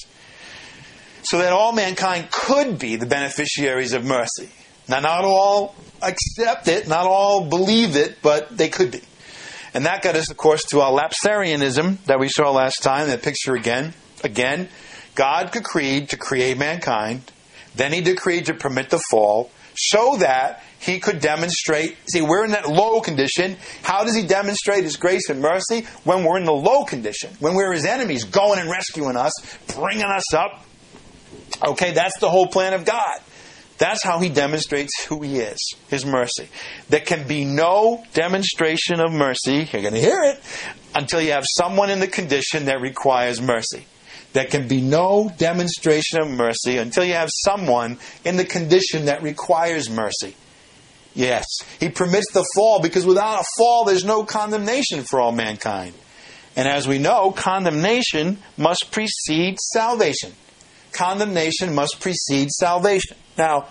[SPEAKER 1] So that all mankind could be the beneficiaries of mercy. Now, not all accept it, not all believe it, but they could be. And that got us, of course, to our lapsarianism that we saw last time, that picture again. Again, God decreed to create mankind. Then He decreed to permit the fall so that He could demonstrate. See, we're in that low condition. How does He demonstrate His grace and mercy? When we're in the low condition. When we're His enemies, going and rescuing us, bringing us up. Okay, that's the whole plan of God. That's how He demonstrates who He is, His mercy. There can be no demonstration of mercy, you're going to hear it, until you have someone in the condition that requires mercy. There can be no demonstration of mercy until you have someone in the condition that requires mercy. Yes, He permits the fall because without a fall there's no condemnation for all mankind. And as we know, condemnation must precede salvation. Condemnation must precede salvation. Now,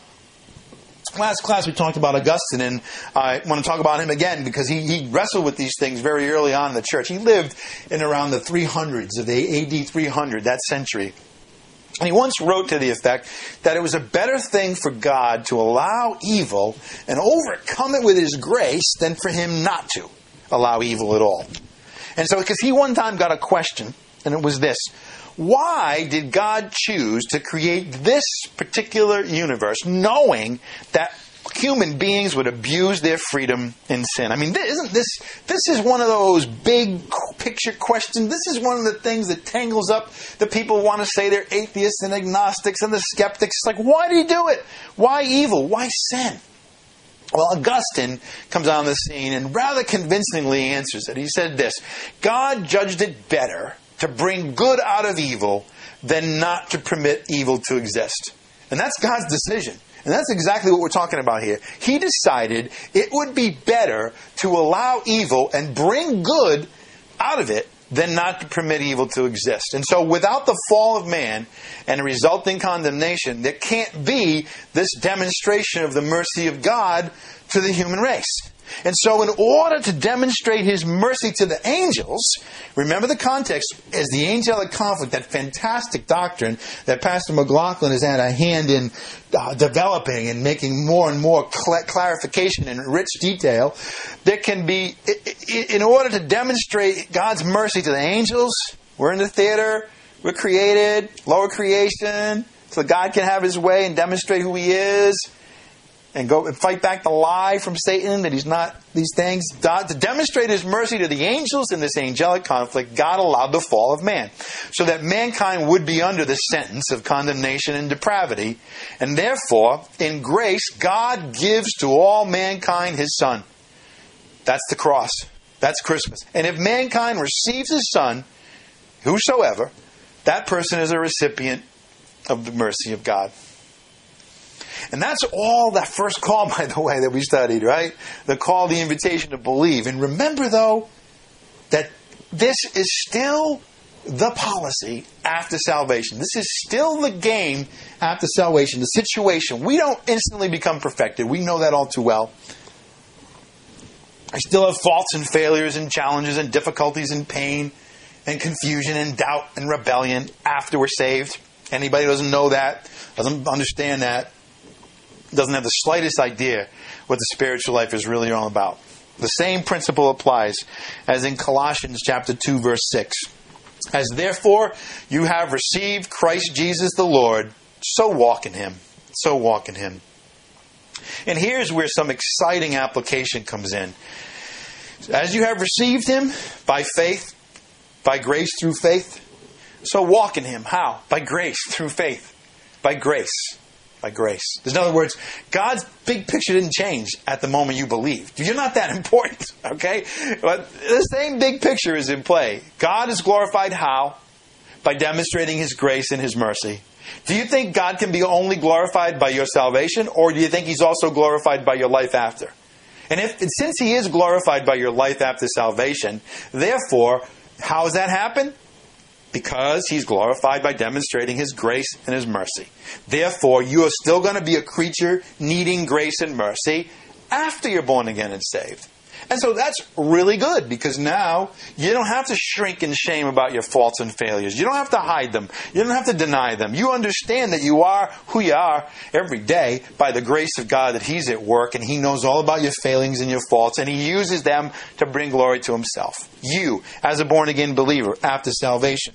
[SPEAKER 1] last class we talked about Augustine, and I want to talk about him again because he, he wrestled with these things very early on in the church. He lived in around the three hundreds of the A D three hundred, that century. And he once wrote to the effect that it was a better thing for God to allow evil and overcome it with His grace than for Him not to. allow evil at all. And so, because he one time got a question, and it was this: why did God choose to create this particular universe, knowing that human beings would abuse their freedom in sin? I mean, isn't this this is one of those big picture questions. This is one of the things that tangles up the people who want to say they're atheists and agnostics and the skeptics. It's like, why did he do it? Why evil? Why sin? Well, Augustine comes on the scene and rather convincingly answers it. He said this: God judged it better to bring good out of evil than not to permit evil to exist. And that's God's decision. And that's exactly what we're talking about here. He decided it would be better to allow evil and bring good out of it than not to permit evil to exist. And so without the fall of man and the resulting condemnation, there can't be this demonstration of the mercy of God to the human race. And so in order to demonstrate His mercy to the angels, remember the context, as the angelic conflict, that fantastic doctrine that Pastor McLaughlin has had a hand in uh, developing and making more and more cl- clarification and rich detail, there can be, in order to demonstrate God's mercy to the angels, we're in the theater, we're created, lower creation, so God can have His way and demonstrate who He is, and go and fight back the lie from Satan that he's not these things. God, to demonstrate His mercy to the angels in this angelic conflict, God allowed the fall of man, so that mankind would be under the sentence of condemnation and depravity. And therefore, in grace, God gives to all mankind His Son. That's the cross. That's Christmas. And if mankind receives His Son, whosoever, that person is a recipient of the mercy of God. And that's all that first call, by the way, that we studied, right? The call, the invitation to believe. And remember, though, that this is still the policy after salvation. This is still the game after salvation, the situation. We don't instantly become perfected. We know that all too well. I still have faults and failures and challenges and difficulties and pain and confusion and doubt and rebellion after we're saved. Anybody who doesn't know that, doesn't understand that, doesn't have the slightest idea what the spiritual life is really all about. The same principle applies as in Colossians chapter two, verse six. As therefore you have received Christ Jesus the Lord, so walk in Him. So walk in Him. And here's where some exciting application comes in. As you have received Him by faith, by grace through faith, so walk in Him. How? By grace through faith. By grace. By grace. In other words, God's big picture didn't change at the moment you believed. You're not that important, okay? But the same big picture is in play. God is glorified how? By demonstrating His grace and His mercy. Do you think God can be only glorified by your salvation, or do you think He's also glorified by your life after? And if since He is glorified by your life after salvation, therefore, how does that happen? Because He's glorified by demonstrating His grace and His mercy. Therefore, you are still going to be a creature needing grace and mercy after you're born again and saved. And so that's really good, because now you don't have to shrink in shame about your faults and failures. You don't have to hide them. You don't have to deny them. You understand that you are who you are every day by the grace of God, that He's at work and He knows all about your failings and your faults, and He uses them to bring glory to Himself. You, as a born-again believer, after salvation.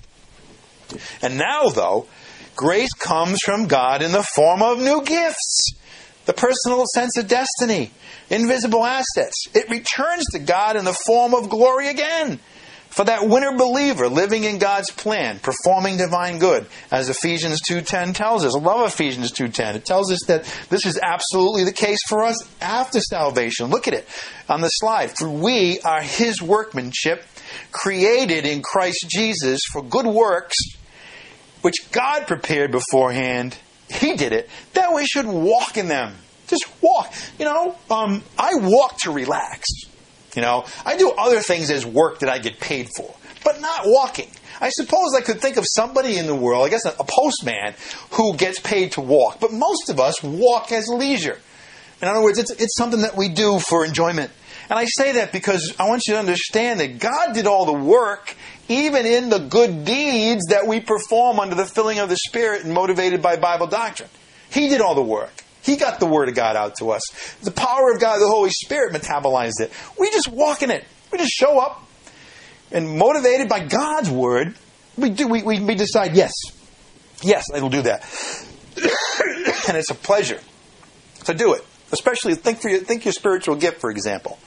[SPEAKER 1] And now, though, grace comes from God in the form of new gifts. The personal sense of destiny, invisible assets. It returns to God in the form of glory again. For that winner believer living in God's plan, performing divine good, as Ephesians two ten tells us. I love Ephesians two ten. It tells us that this is absolutely the case for us after salvation. Look at it on the slide. For we are His workmanship, created in Christ Jesus for good works, which God prepared beforehand. He did it, that we should walk in them. Just walk. You know, um, I walk to relax. You know, I do other things as work that I get paid for, but not walking. I suppose I could think of somebody in the world, I guess a, a postman, who gets paid to walk. But most of us walk as leisure. In other words, it's, it's something that we do for enjoyment. And I say that because I want you to understand that God did all the work, even in the good deeds that we perform under the filling of the Spirit and motivated by Bible doctrine. He did all the work. He got the Word of God out to us. The power of God, the Holy Spirit, metabolized it. We just walk in it. We just show up and motivated by God's word, we do we, we, we decide, yes, yes, I will do that. And it's a pleasure to do it. Especially think for your, think your spiritual gift, for example.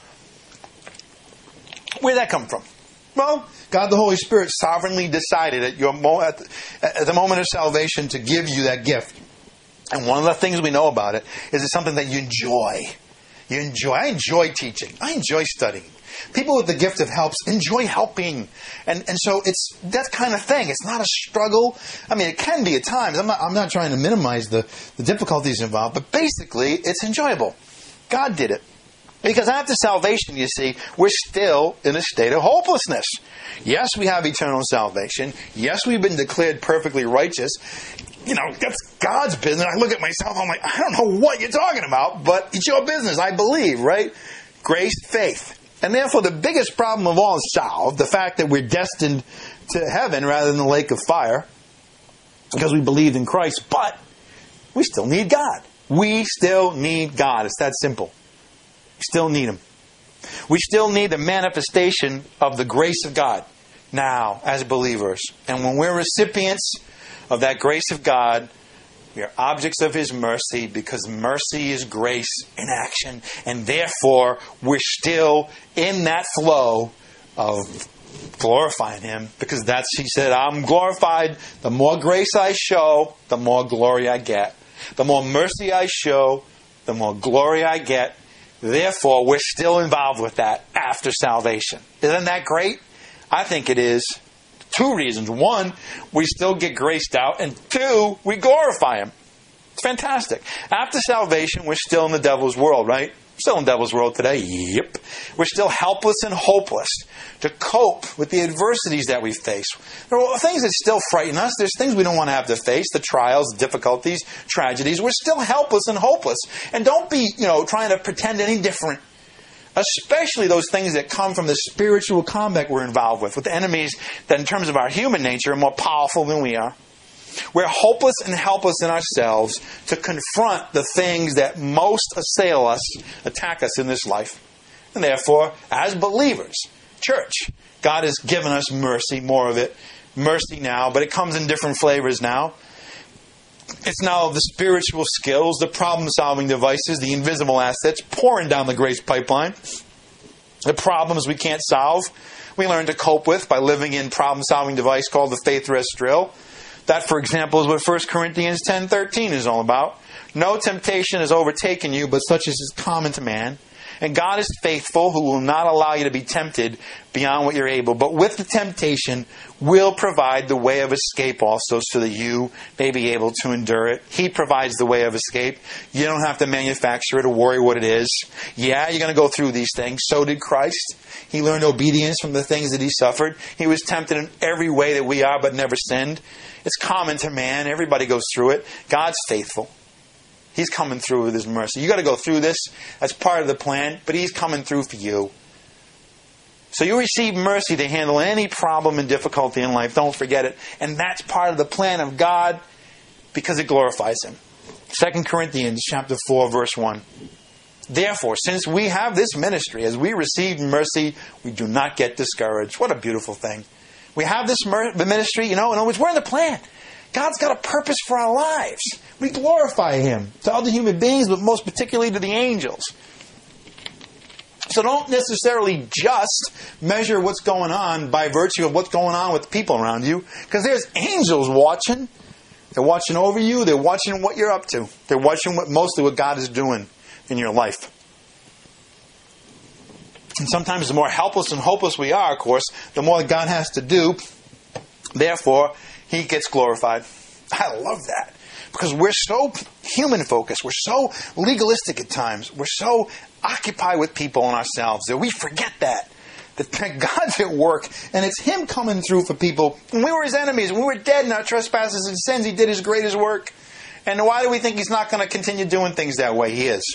[SPEAKER 1] Where did that come from? Well, God the Holy Spirit sovereignly decided at, your mo- at, the, at the moment of salvation to give you that gift. And one of the things we know about it is it's something that you enjoy. You enjoy. I enjoy teaching. I enjoy studying. People with the gift of helps enjoy helping. And and so it's that kind of thing. It's not a struggle. I mean, it can be at times. I'm not, I'm not trying to minimize the, the difficulties involved, but basically it's enjoyable. God did it. Because after salvation, you see, we're still in a state of hopelessness. Yes, we have eternal salvation. Yes, we've been declared perfectly righteous. You know, that's God's business. I look at myself, I'm like, I don't know what you're talking about, but it's your business, I believe, right? Grace, faith. And therefore, the biggest problem of all is solved, the fact that we're destined to heaven rather than the lake of fire, because we believed in Christ, but we still need God. We still need God. It's that simple. We still need Him. We still need the manifestation of the grace of God now as believers. And when we're recipients of that grace of God, we are objects of His mercy, because mercy is grace in action. And therefore, we're still in that flow of glorifying Him, because that's, He said, I'm glorified. The more grace I show, the more glory I get. The more mercy I show, the more glory I get. Therefore, we're still involved with that after salvation. Isn't that great? I think it is. Two reasons. One, we still get graced out. And two, we glorify Him. It's fantastic. After salvation, we're still in the devil's world, right? Still in the devil's world today. Yep. We're still helpless and hopeless to cope with the adversities that we face. There are things that still frighten us. There's things we don't want to have to face. The trials, the difficulties, tragedies. We're still helpless and hopeless. And don't be, you know, trying to pretend any different. Especially those things that come from the spiritual combat we're involved with, with enemies that in terms of our human nature are more powerful than we are. We're hopeless and helpless in ourselves to confront the things that most assail us, attack us in this life. And therefore, as believers, church, God has given us mercy, more of it, mercy now, but it comes in different flavors now. It's now the spiritual skills, the problem-solving devices, the invisible assets pouring down the grace pipeline. The problems we can't solve, we learn to cope with by living in problem-solving device called the faith rest drill. That, for example, is what First Corinthians ten thirteen is all about. No temptation has overtaken you, but such as is common to man. And God is faithful, who will not allow you to be tempted beyond what you're able. But with the temptation, will provide the way of escape also, so that you may be able to endure it. He provides the way of escape. You don't have to manufacture it or worry what it is. Yeah, you're going to go through these things. So did Christ. He learned obedience from the things that He suffered. He was tempted in every way that we are, but never sinned. It's common to man. Everybody goes through it. God's faithful. He's coming through with His mercy. You got to go through this. That's part of the plan, but He's coming through for you. So you receive mercy to handle any problem and difficulty in life. Don't forget it. And that's part of the plan of God, because it glorifies Him. Second Corinthians chapter four, verse one. Therefore, since we have this ministry, as we receive mercy, we do not get discouraged. What a beautiful thing. We have this ministry, you know, in other words, we're in the plan. God's got a purpose for our lives. We glorify Him to other human beings, but most particularly to the angels. So don't necessarily just measure what's going on by virtue of what's going on with the people around you, because there's angels watching. They're watching over you. They're watching what you're up to. They're watching what mostly what God is doing in your life. And sometimes the more helpless and hopeless we are, of course, the more God has to do. Therefore, He gets glorified. I love that. Because we're so human-focused. We're so legalistic at times. We're so occupied with people and ourselves that we forget that. That God's at work, and it's Him coming through for people. When we were His enemies, when we were dead in our trespasses and sins, He did His greatest work. And why do we think He's not going to continue doing things that way? He is.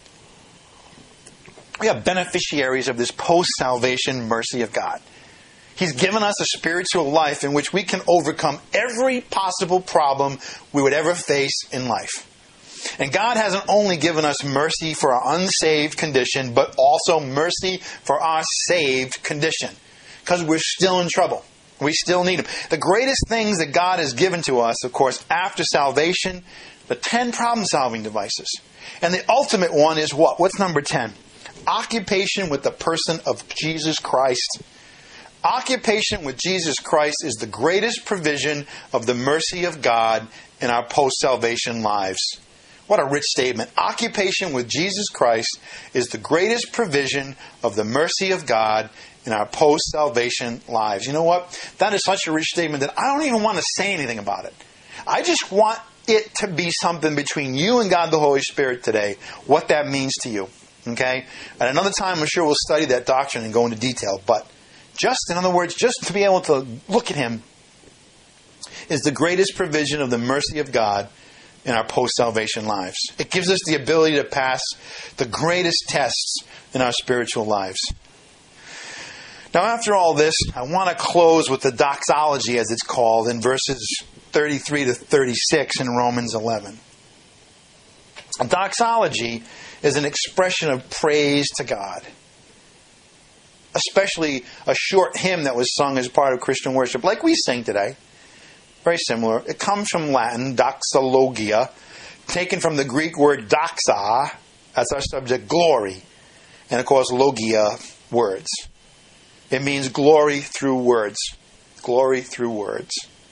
[SPEAKER 1] We are beneficiaries of this post-salvation mercy of God. He's given us a spiritual life in which we can overcome every possible problem we would ever face in life. And God hasn't only given us mercy for our unsaved condition, but also mercy for our saved condition. Because we're still in trouble. We still need Him. The greatest things that God has given to us, of course, after salvation, the ten problem-solving devices. And the ultimate one is what? What's number ten? Occupation with the person of Jesus Christ. Occupation with Jesus Christ is the greatest provision of the mercy of God in our post-salvation lives. What a rich statement. Occupation with Jesus Christ is the greatest provision of the mercy of God in our post-salvation lives. You know what? That is such a rich statement that I don't even want to say anything about it. I just want it to be something between you and God the Holy Spirit today, what that means to you. Okay? At another time, I'm sure we'll study that doctrine and go into detail. But just, in other words, just to be able to look at Him is the greatest provision of the mercy of God in our post-salvation lives. It gives us the ability to pass the greatest tests in our spiritual lives. Now, after all this, I want to close with the doxology, as it's called, in verses thirty-three to thirty-six in Romans eleven. A doxology is an expression of praise to God. Especially a short hymn that was sung as part of Christian worship, like we sing today. Very similar. It comes from Latin, doxologia, taken from the Greek word doxa, as our subject, glory. And of course, logia, words. It means glory through words. Glory through words.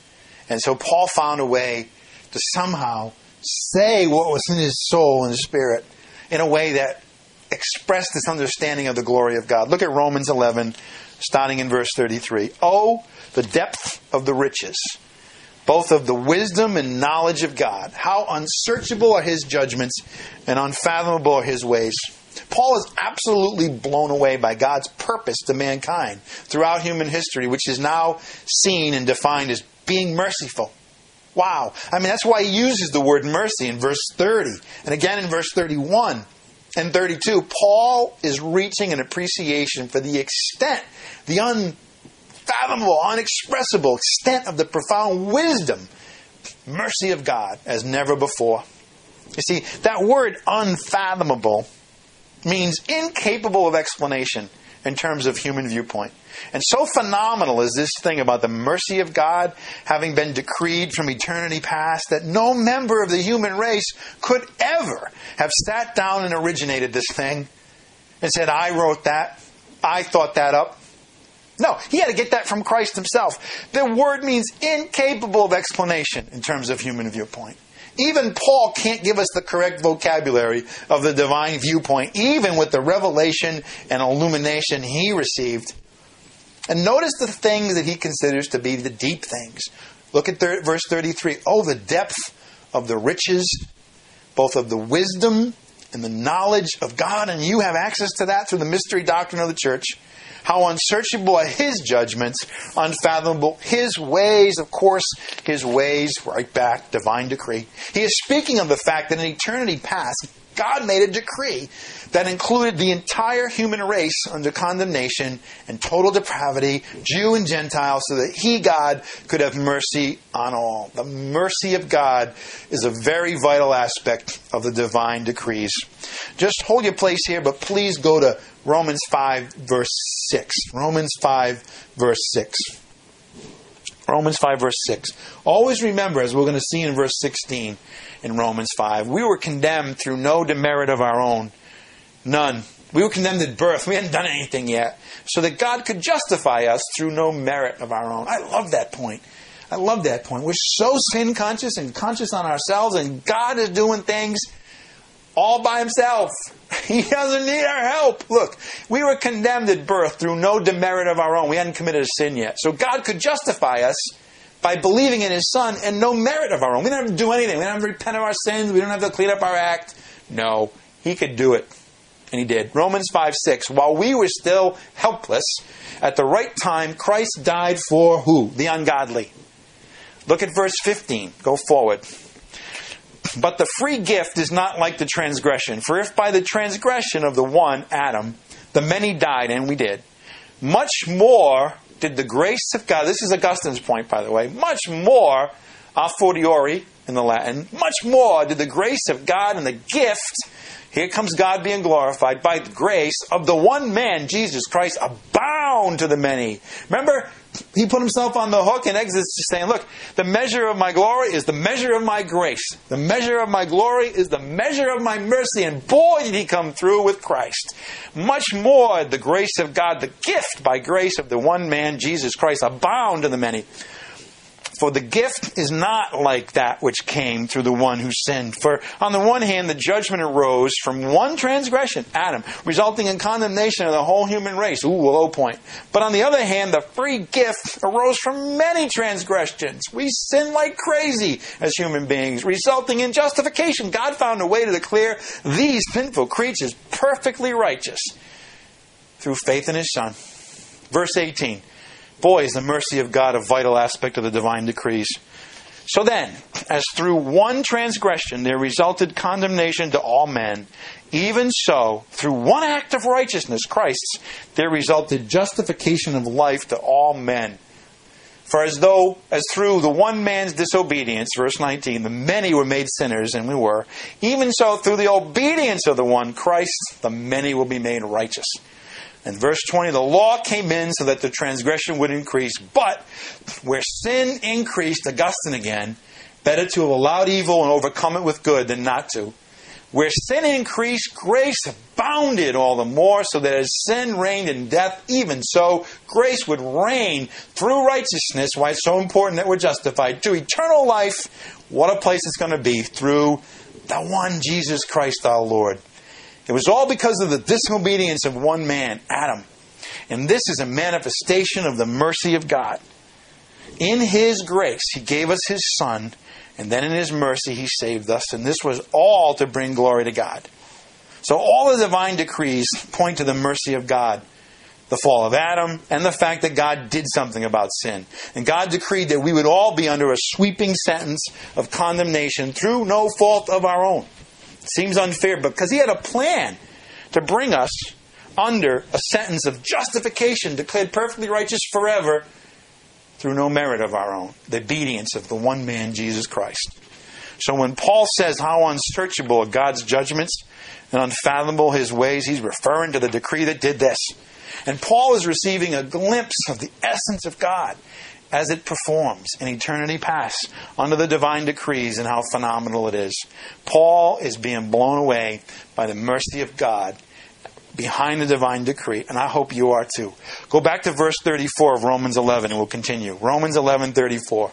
[SPEAKER 1] And so Paul found a way to somehow say what was in his soul and his spirit in a way that expressed this understanding of the glory of God. Look at Romans eleven, starting in verse thirty-three. Oh, the depth of the riches, both of the wisdom and knowledge of God. How unsearchable are His judgments and unfathomable are His ways. Paul is absolutely blown away by God's purpose to mankind throughout human history, which is now seen and defined as being merciful. Wow. I mean, that's why he uses the word mercy in verse thirty. And again in verse thirty-one and thirty-two. Paul is reaching an appreciation for the extent, the unfathomable, unexpressible extent of the profound wisdom, mercy of God as never before. You see, that word unfathomable means incapable of explanation in terms of human viewpoint. And so phenomenal is this thing about the mercy of God having been decreed from eternity past that no member of the human race could ever have sat down and originated this thing and said, I wrote that, I thought that up. No, he had to get that from Christ Himself. The word means incapable of explanation in terms of human viewpoint. Even Paul can't give us the correct vocabulary of the divine viewpoint, even with the revelation and illumination he received. And notice the things that he considers to be the deep things. Look at thir- verse thirty-three. Oh, the depth of the riches, both of the wisdom and the knowledge of God. And you have access to that through the mystery doctrine of the church. How unsearchable are His judgments, unfathomable His ways. Of course, His ways, right back, divine decree. He is speaking of the fact that in eternity past, God made a decree that included the entire human race under condemnation and total depravity, Jew and Gentile, so that He, God, could have mercy on all. The mercy of God is a very vital aspect of the divine decrees. Just hold your place here, but please go to Romans five, verse six. Romans five, verse six. Romans five, verse six. Always remember, as we're going to see in verse sixteen in Romans five, we were condemned through no demerit of our own. None. We were condemned at birth. We hadn't done anything yet. So that God could justify us through no merit of our own. I love that point. I love that point. We're so sin conscious and conscious on ourselves, and God is doing things all by Himself. He doesn't need our help. Look, we were condemned at birth through no demerit of our own. We hadn't committed a sin yet. So God could justify us by believing in His Son and no merit of our own. We don't have to do anything. We don't have to repent of our sins. We don't have to clean up our act. No, He could do it. And He did. Romans five six. While we were still helpless, at the right time, Christ died for who? The ungodly. Look at verse fifteen. Go forward. But the free gift is not like the transgression. For if by the transgression of the one, Adam, the many died, and we did, much more did the grace of God, this is Augustine's point, by the way, much more, a fortiori, in the Latin, much more did the grace of God and the gift, here comes God being glorified, by the grace of the one man, Jesus Christ, abound to the many. Remember, he put himself on the hook in Exodus, just saying, look, the measure of my glory is the measure of my grace. The measure of my glory is the measure of my mercy. And boy, did he come through with Christ. Much more the grace of God, the gift by grace of the one man, Jesus Christ, abound to the many. For the gift is not like that which came through the one who sinned. For on the one hand, the judgment arose from one transgression, Adam, resulting in condemnation of the whole human race. Ooh, a low point. But on the other hand, the free gift arose from many transgressions. We sin like crazy as human beings, resulting in justification. God found a way to declare these sinful creatures perfectly righteous through faith in His Son. Verse eighteen. Boy, is the mercy of God a vital aspect of the divine decrees. So then, as through one transgression there resulted condemnation to all men, even so, through one act of righteousness, Christ's, there resulted justification of life to all men. For as though, as through the one man's disobedience, verse nineteen, the many were made sinners, and we were, even so, through the obedience of the one, Christ, the many will be made righteous. And verse twenty, the law came in so that the transgression would increase. But where sin increased, Augustine again, better to have allowed evil and overcome it with good than not to. Where sin increased, grace abounded all the more, so that as sin reigned in death, even so, grace would reign through righteousness, why it's so important that we're justified, to eternal life. What a place it's going to be through the one Jesus Christ our Lord. It was all because of the disobedience of one man, Adam. And this is a manifestation of the mercy of God. In His grace, He gave us His Son, and then in His mercy, He saved us. And this was all to bring glory to God. So all the divine decrees point to the mercy of God. The fall of Adam, and the fact that God did something about sin. And God decreed that we would all be under a sweeping sentence of condemnation through no fault of our own. Seems unfair, but because He had a plan to bring us under a sentence of justification, declared perfectly righteous forever, through no merit of our own. The obedience of the one man, Jesus Christ. So when Paul says how unsearchable are God's judgments and unfathomable His ways, he's referring to the decree that did this. And Paul is receiving a glimpse of the essence of God as it performs in eternity past under the divine decrees and how phenomenal it is. Paul is being blown away by the mercy of God behind the divine decree, and I hope you are too. Go back to verse thirty-four of Romans eleven and we'll continue. Romans eleven thirty-four.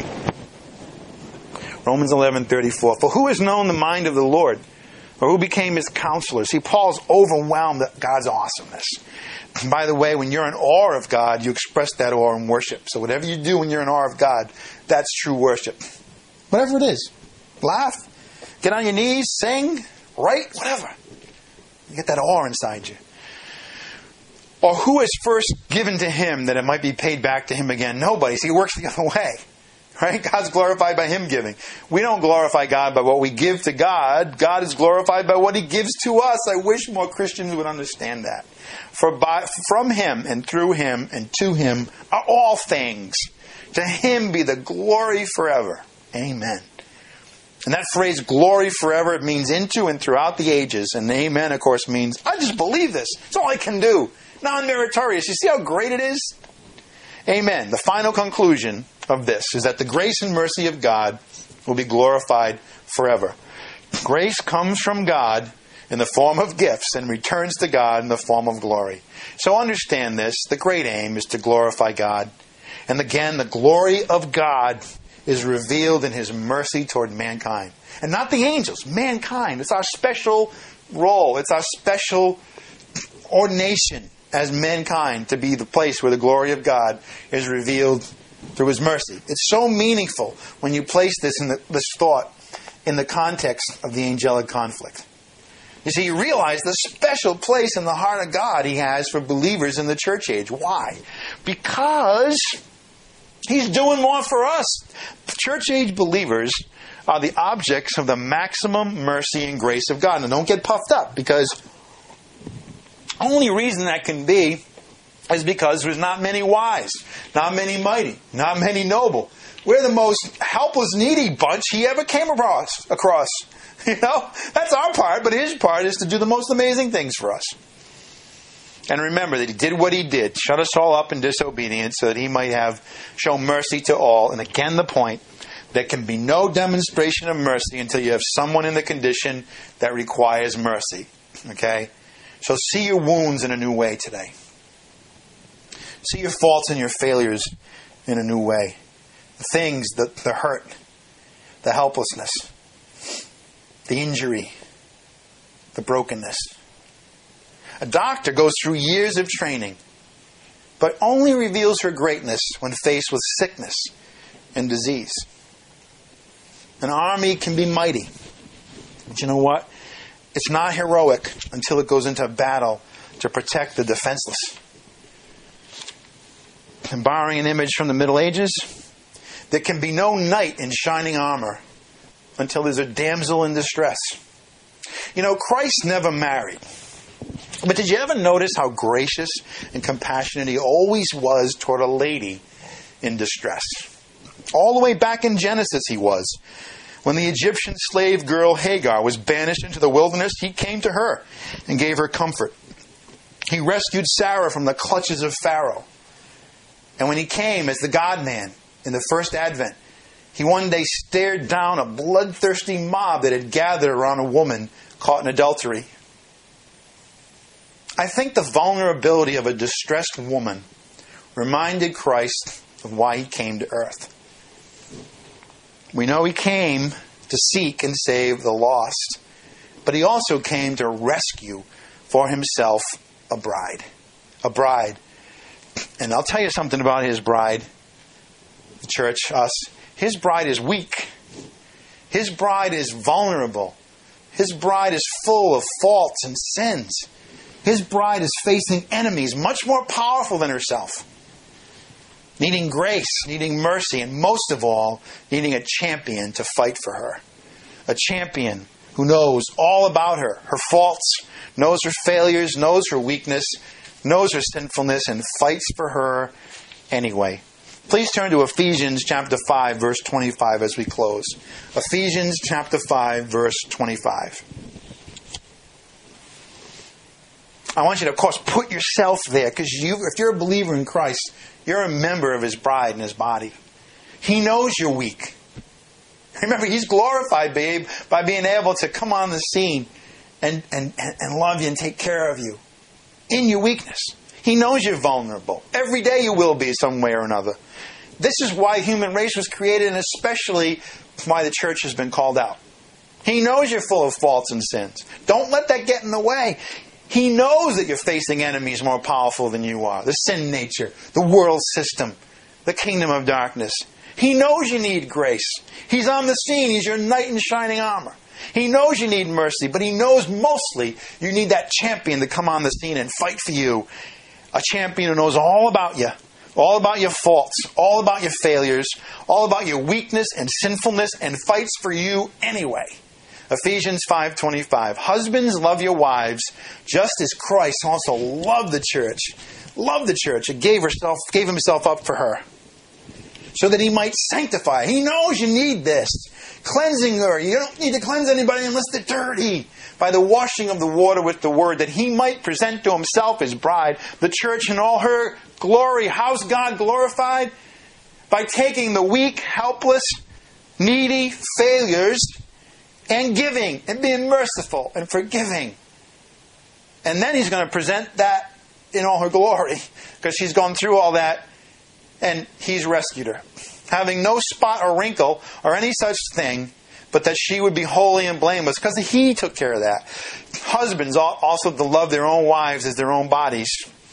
[SPEAKER 1] Romans eleven thirty-four. For who has known the mind of the Lord? Or who became His counselor? See, Paul's overwhelmed at God's awesomeness. And by the way, when you're in awe of God, you express that awe in worship. So whatever you do when you're in awe of God, that's true worship. Whatever it is. Laugh. Get on your knees. Sing. Write. Whatever. You get that awe inside you. Or who is first given to Him that it might be paid back to Him again? Nobody. See, it works the other way. Right? God's glorified by Him giving. We don't glorify God by what we give to God. God is glorified by what He gives to us. I wish more Christians would understand that. For by, from Him and through Him and to Him are all things. To Him be the glory forever. Amen. And that phrase, glory forever, it means into and throughout the ages. And amen, of course, means, I just believe this. It's all I can do. Non-meritorious. You see how great it is? Amen. The final conclusion of this is that the grace and mercy of God will be glorified forever. Grace comes from God in the form of gifts and returns to God in the form of glory. So understand this. The great aim is to glorify God. And again, the glory of God is revealed in His mercy toward mankind. And not the angels, mankind. It's our special role. It's our special ordination as mankind to be the place where the glory of God is revealed through His mercy. It's so meaningful when you place this in the, this thought in the context of the angelic conflict. You see, you realize the special place in the heart of God He has for believers in the church age. Why? Because He's doing more for us. Church age believers are the objects of the maximum mercy and grace of God. Now don't get puffed up, because only reason that can be is because there's not many wise, not many mighty, not many noble. We're the most helpless, needy bunch he ever came across. across. You know, that's our part, but his part is to do the most amazing things for us. And remember that he did what he did, shut us all up in disobedience so that he might have show mercy to all. And again, the point, there can be no demonstration of mercy until you have someone in the condition that requires mercy. Okay? So see your wounds in a new way today. See your faults and your failures in a new way. The things, the, the hurt, the helplessness, the injury, the brokenness. A doctor goes through years of training, but only reveals her greatness when faced with sickness and disease. An army can be mighty, but you know what? It's not heroic until it goes into battle to protect the defenseless. And borrowing an image from the Middle Ages, there can be no knight in shining armor until there's a damsel in distress. You know, Christ never married. But did you ever notice how gracious and compassionate he always was toward a lady in distress? All the way back in Genesis he was. When the Egyptian slave girl Hagar was banished into the wilderness, he came to her and gave her comfort. He rescued Sarah from the clutches of Pharaoh. And when he came as the God-man in the first advent, he one day stared down a bloodthirsty mob that had gathered around a woman caught in adultery. I think the vulnerability of a distressed woman reminded Christ of why he came to earth. We know he came to seek and save the lost, but he also came to rescue for himself a bride. A bride. And I'll tell you something about his bride, the church, us. His bride is weak. His bride is vulnerable. His bride is full of faults and sins. His bride is facing enemies much more powerful than herself. Needing grace, needing mercy, and most of all, needing a champion to fight for her. A champion who knows all about her, her faults, knows her failures, knows her weakness, knows her sinfulness, and fights for her anyway. Please turn to Ephesians chapter five, verse twenty-five as we close. Ephesians chapter five, verse twenty-five. I want you to, of course, put yourself there, because you, if you're a believer in Christ, you're a member of his bride and his body. He knows you're weak. Remember, he's glorified, babe, by being able to come on the scene and, and, and love you and take care of you in your weakness. He knows you're vulnerable. Every day you will be some way or another. This is why human race was created, and especially why the church has been called out. He knows you're full of faults and sins. Don't let that get in the way. He knows that you're facing enemies more powerful than you are. The sin nature, the world system, the kingdom of darkness. He knows you need grace. He's on the scene. He's your knight in shining armor. He knows you need mercy, but he knows mostly you need that champion to come on the scene and fight for you. A champion who knows all about you, all about your faults, all about your failures, all about your weakness and sinfulness, and fights for you anyway. Ephesians five twenty-five. Husbands, love your wives, just as Christ also loved the church. Loved the church and gave herself, gave himself up for her, so that he might sanctify. He knows you need this. Cleansing her. You don't need to cleanse anybody unless they're dirty. By the washing of the water with the word, that he might present to himself his bride, the church in all her glory. How's God glorified? By taking the weak, helpless, needy failures and giving and being merciful and forgiving. And then he's going to present that in all her glory, because she's gone through all that and he's rescued her, having no spot or wrinkle or any such thing, but that she would be holy and blameless, because he took care of that. Husbands ought also to love their own wives as their own bodies.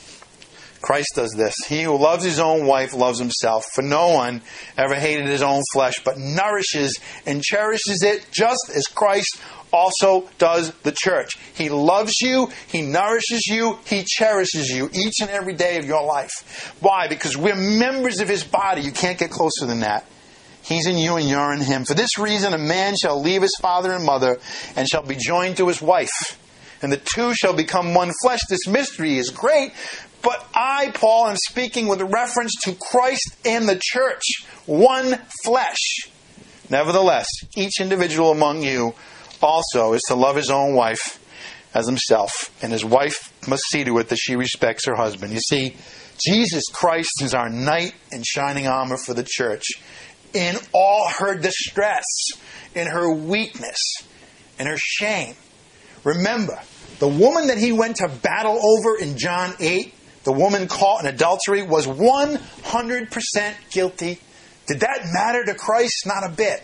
[SPEAKER 1] Christ does this. He who loves his own wife loves himself. For no one ever hated his own flesh, but nourishes and cherishes it, just as Christ also does the church. He loves you, he nourishes you, he cherishes you each and every day of your life. Why? Because we're members of his body. You can't get closer than that. He's in you and you're in him. For this reason, a man shall leave his father and mother and shall be joined to his wife, and the two shall become one flesh. This mystery is great, but I, Paul, am speaking with reference to Christ and the church, one flesh. Nevertheless, each individual among you also is to love his own wife as himself, and his wife must see to it that she respects her husband. You see, Jesus Christ is our knight in shining armor for the church. In all her distress, in her weakness, in her shame. Remember, the woman that he went to battle over in John eight, the woman caught in adultery, was one hundred percent guilty. Did that matter to Christ? Not a bit.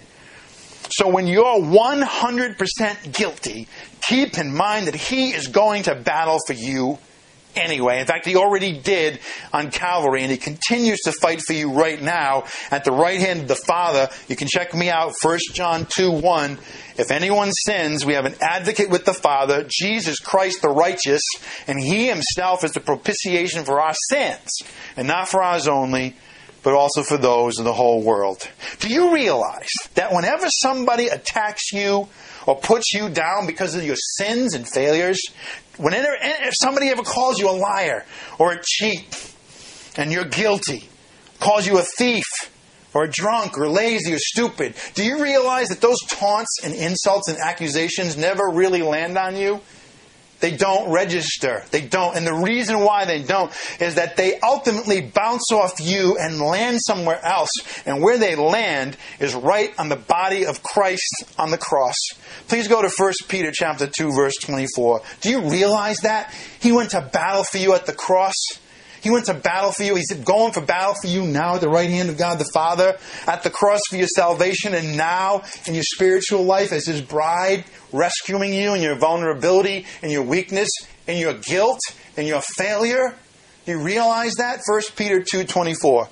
[SPEAKER 1] So when you're one hundred percent guilty, keep in mind that he is going to battle for you anyway. In fact, he already did on Calvary, and he continues to fight for you right now at the right hand of the Father. You can check me out, First John two one. If anyone sins, we have an advocate with the Father, Jesus Christ the righteous, and he himself is the propitiation for our sins, and not for ours only, but also for those of the whole world. Do you realize that whenever somebody attacks you or puts you down because of your sins and failures, whenever if somebody ever calls you a liar or a cheat and you're guilty, calls you a thief or a drunk or lazy or stupid, do you realize that those taunts and insults and accusations never really land on you? They don't register. They don't. And the reason why they don't is that they ultimately bounce off you and land somewhere else. And where they land is right on the body of Christ on the cross. Please go to First Peter chapter two, verse twenty-four. Do you realize that? He went to battle for you at the cross. He went to battle for you. He's going for battle for you now at the right hand of God the Father, at the cross for your salvation, and now in your spiritual life as His bride, rescuing you in your vulnerability, and your weakness, and your guilt, and your failure. Do you realize that? First Peter two twenty-four.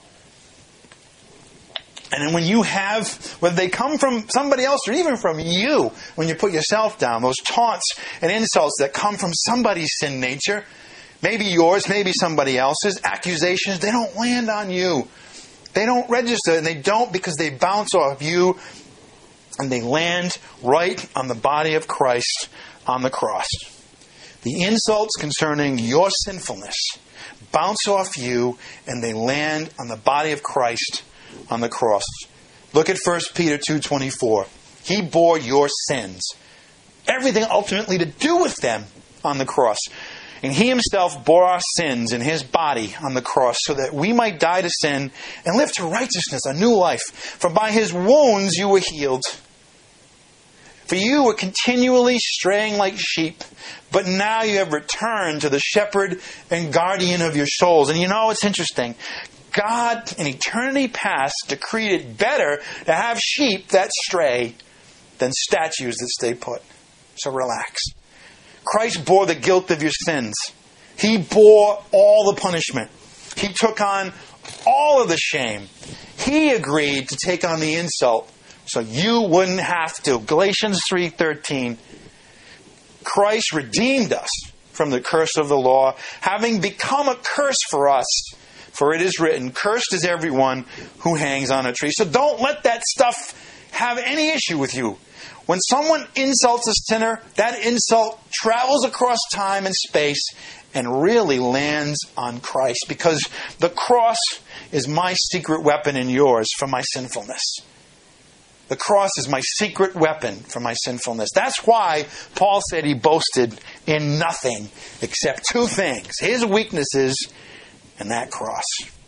[SPEAKER 1] And then when you have, whether they come from somebody else or even from you, when you put yourself down, those taunts and insults that come from somebody's sin nature, maybe yours, maybe somebody else's, accusations, they don't land on you. They don't register, and they don't because they bounce off you, and they land right on the body of Christ on the cross. The insults concerning your sinfulness bounce off you, and they land on the body of Christ on the cross. Look at First Peter two twenty-four. He bore your sins. Everything ultimately to do with them on the cross. And He Himself bore our sins in His body on the cross so that we might die to sin and live to righteousness, a new life. For by His wounds you were healed. For you were continually straying like sheep, but now you have returned to the shepherd and guardian of your souls. And you know, it's interesting. God, in eternity past, decreed it better to have sheep that stray than statues that stay put. So relax. Christ bore the guilt of your sins. He bore all the punishment. He took on all of the shame. He agreed to take on the insult so you wouldn't have to. Galatians three thirteen. Christ redeemed us from the curse of the law, having become a curse for us. For it is written, cursed is everyone who hangs on a tree. So don't let that stuff have any issue with you. When someone insults a sinner, that insult travels across time and space and really lands on Christ, because the cross is my secret weapon and yours for my sinfulness. The cross is my secret weapon for my sinfulness. That's why Paul said he boasted in nothing except two things: his weaknesses and that cross.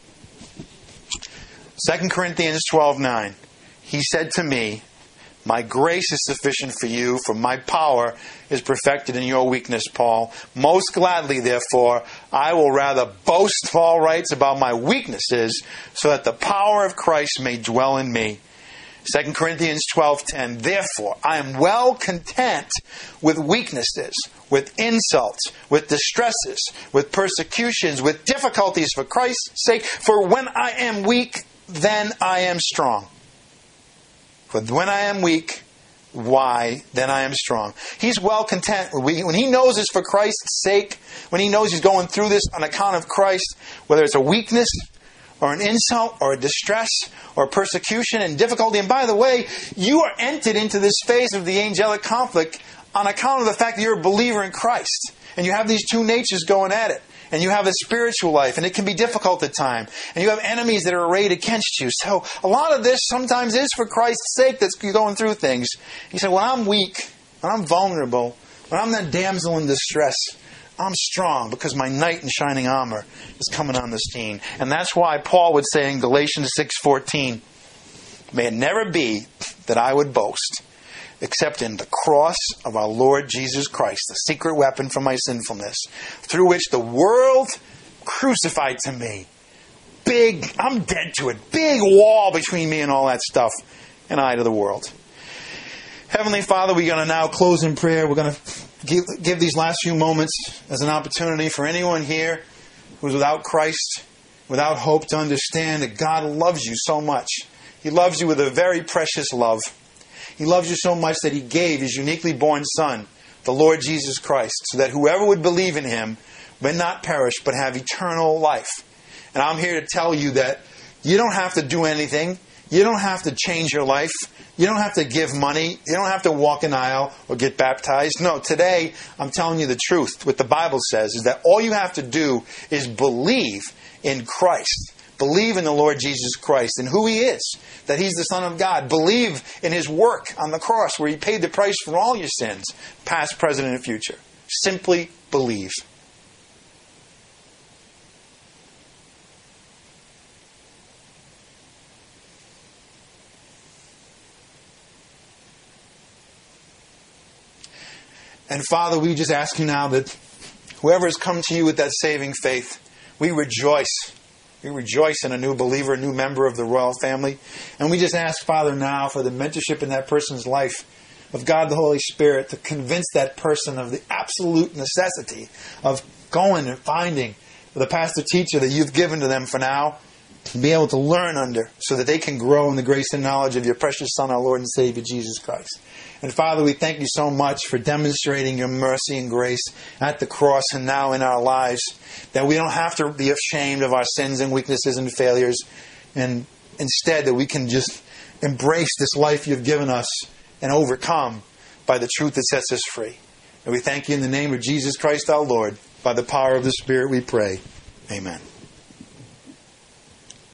[SPEAKER 1] Second Corinthians twelve nine. He said to me, my grace is sufficient for you, for my power is perfected in your weakness, Paul. Most gladly, therefore, I will rather boast, Paul writes, about my weaknesses, so that the power of Christ may dwell in me. Second Corinthians twelve ten. Therefore, I am well content with weaknesses, with insults, with distresses, with persecutions, with difficulties for Christ's sake. For when I am weak, then I am strong. But when I am weak, why? Then I am strong. He's well content. When he knows it's for Christ's sake, when he knows he's going through this on account of Christ, whether it's a weakness or an insult or a distress or persecution and difficulty. And by the way, you are entered into this phase of the angelic conflict on account of the fact that you're a believer in Christ. And you have these two natures going at it. And you have a spiritual life, and it can be difficult at times. And you have enemies that are arrayed against you. So a lot of this sometimes is for Christ's sake that's going through things. He said, when I'm weak, when I'm vulnerable, when I'm that damsel in distress, I'm strong because my knight in shining armor is coming on the scene. And that's why Paul would say in Galatians six fourteen, may it never be that I would boast except in the cross of our Lord Jesus Christ, the secret weapon for my sinfulness, through which the world crucified to me. Big, I'm dead to it. Big wall between me and all that stuff, and I to the world. Heavenly Father, we're going to now close in prayer. We're going to give, give these last few moments as an opportunity for anyone here who's without Christ, without hope, to understand that God loves you so much. He loves you with a very precious love. He loves you so much that He gave His uniquely born Son, the Lord Jesus Christ, so that whoever would believe in Him may not perish but have eternal life. And I'm here to tell you that you don't have to do anything. You don't have to change your life. You don't have to give money. You don't have to walk an aisle or get baptized. No, today I'm telling you the truth. What the Bible says is that all you have to do is believe in Christ. Believe in the Lord Jesus Christ and who He is, that He's the Son of God. Believe in His work on the cross where He paid the price for all your sins, past, present, and future. Simply believe. And Father, we just ask You now that whoever has come to You with that saving faith, we rejoice. We rejoice in a new believer, a new member of the royal family. And we just ask, Father, now for the mentorship in that person's life of God the Holy Spirit to convince that person of the absolute necessity of going and finding the pastor teacher that You've given to them for now, to be able to learn under so that they can grow in the grace and knowledge of Your precious Son, our Lord and Savior, Jesus Christ. And Father, we thank You so much for demonstrating Your mercy and grace at the cross and now in our lives, that we don't have to be ashamed of our sins and weaknesses and failures, and instead that we can just embrace this life You've given us and overcome by the truth that sets us free. And we thank You in the name of Jesus Christ our Lord. By the power of the Spirit we pray. Amen.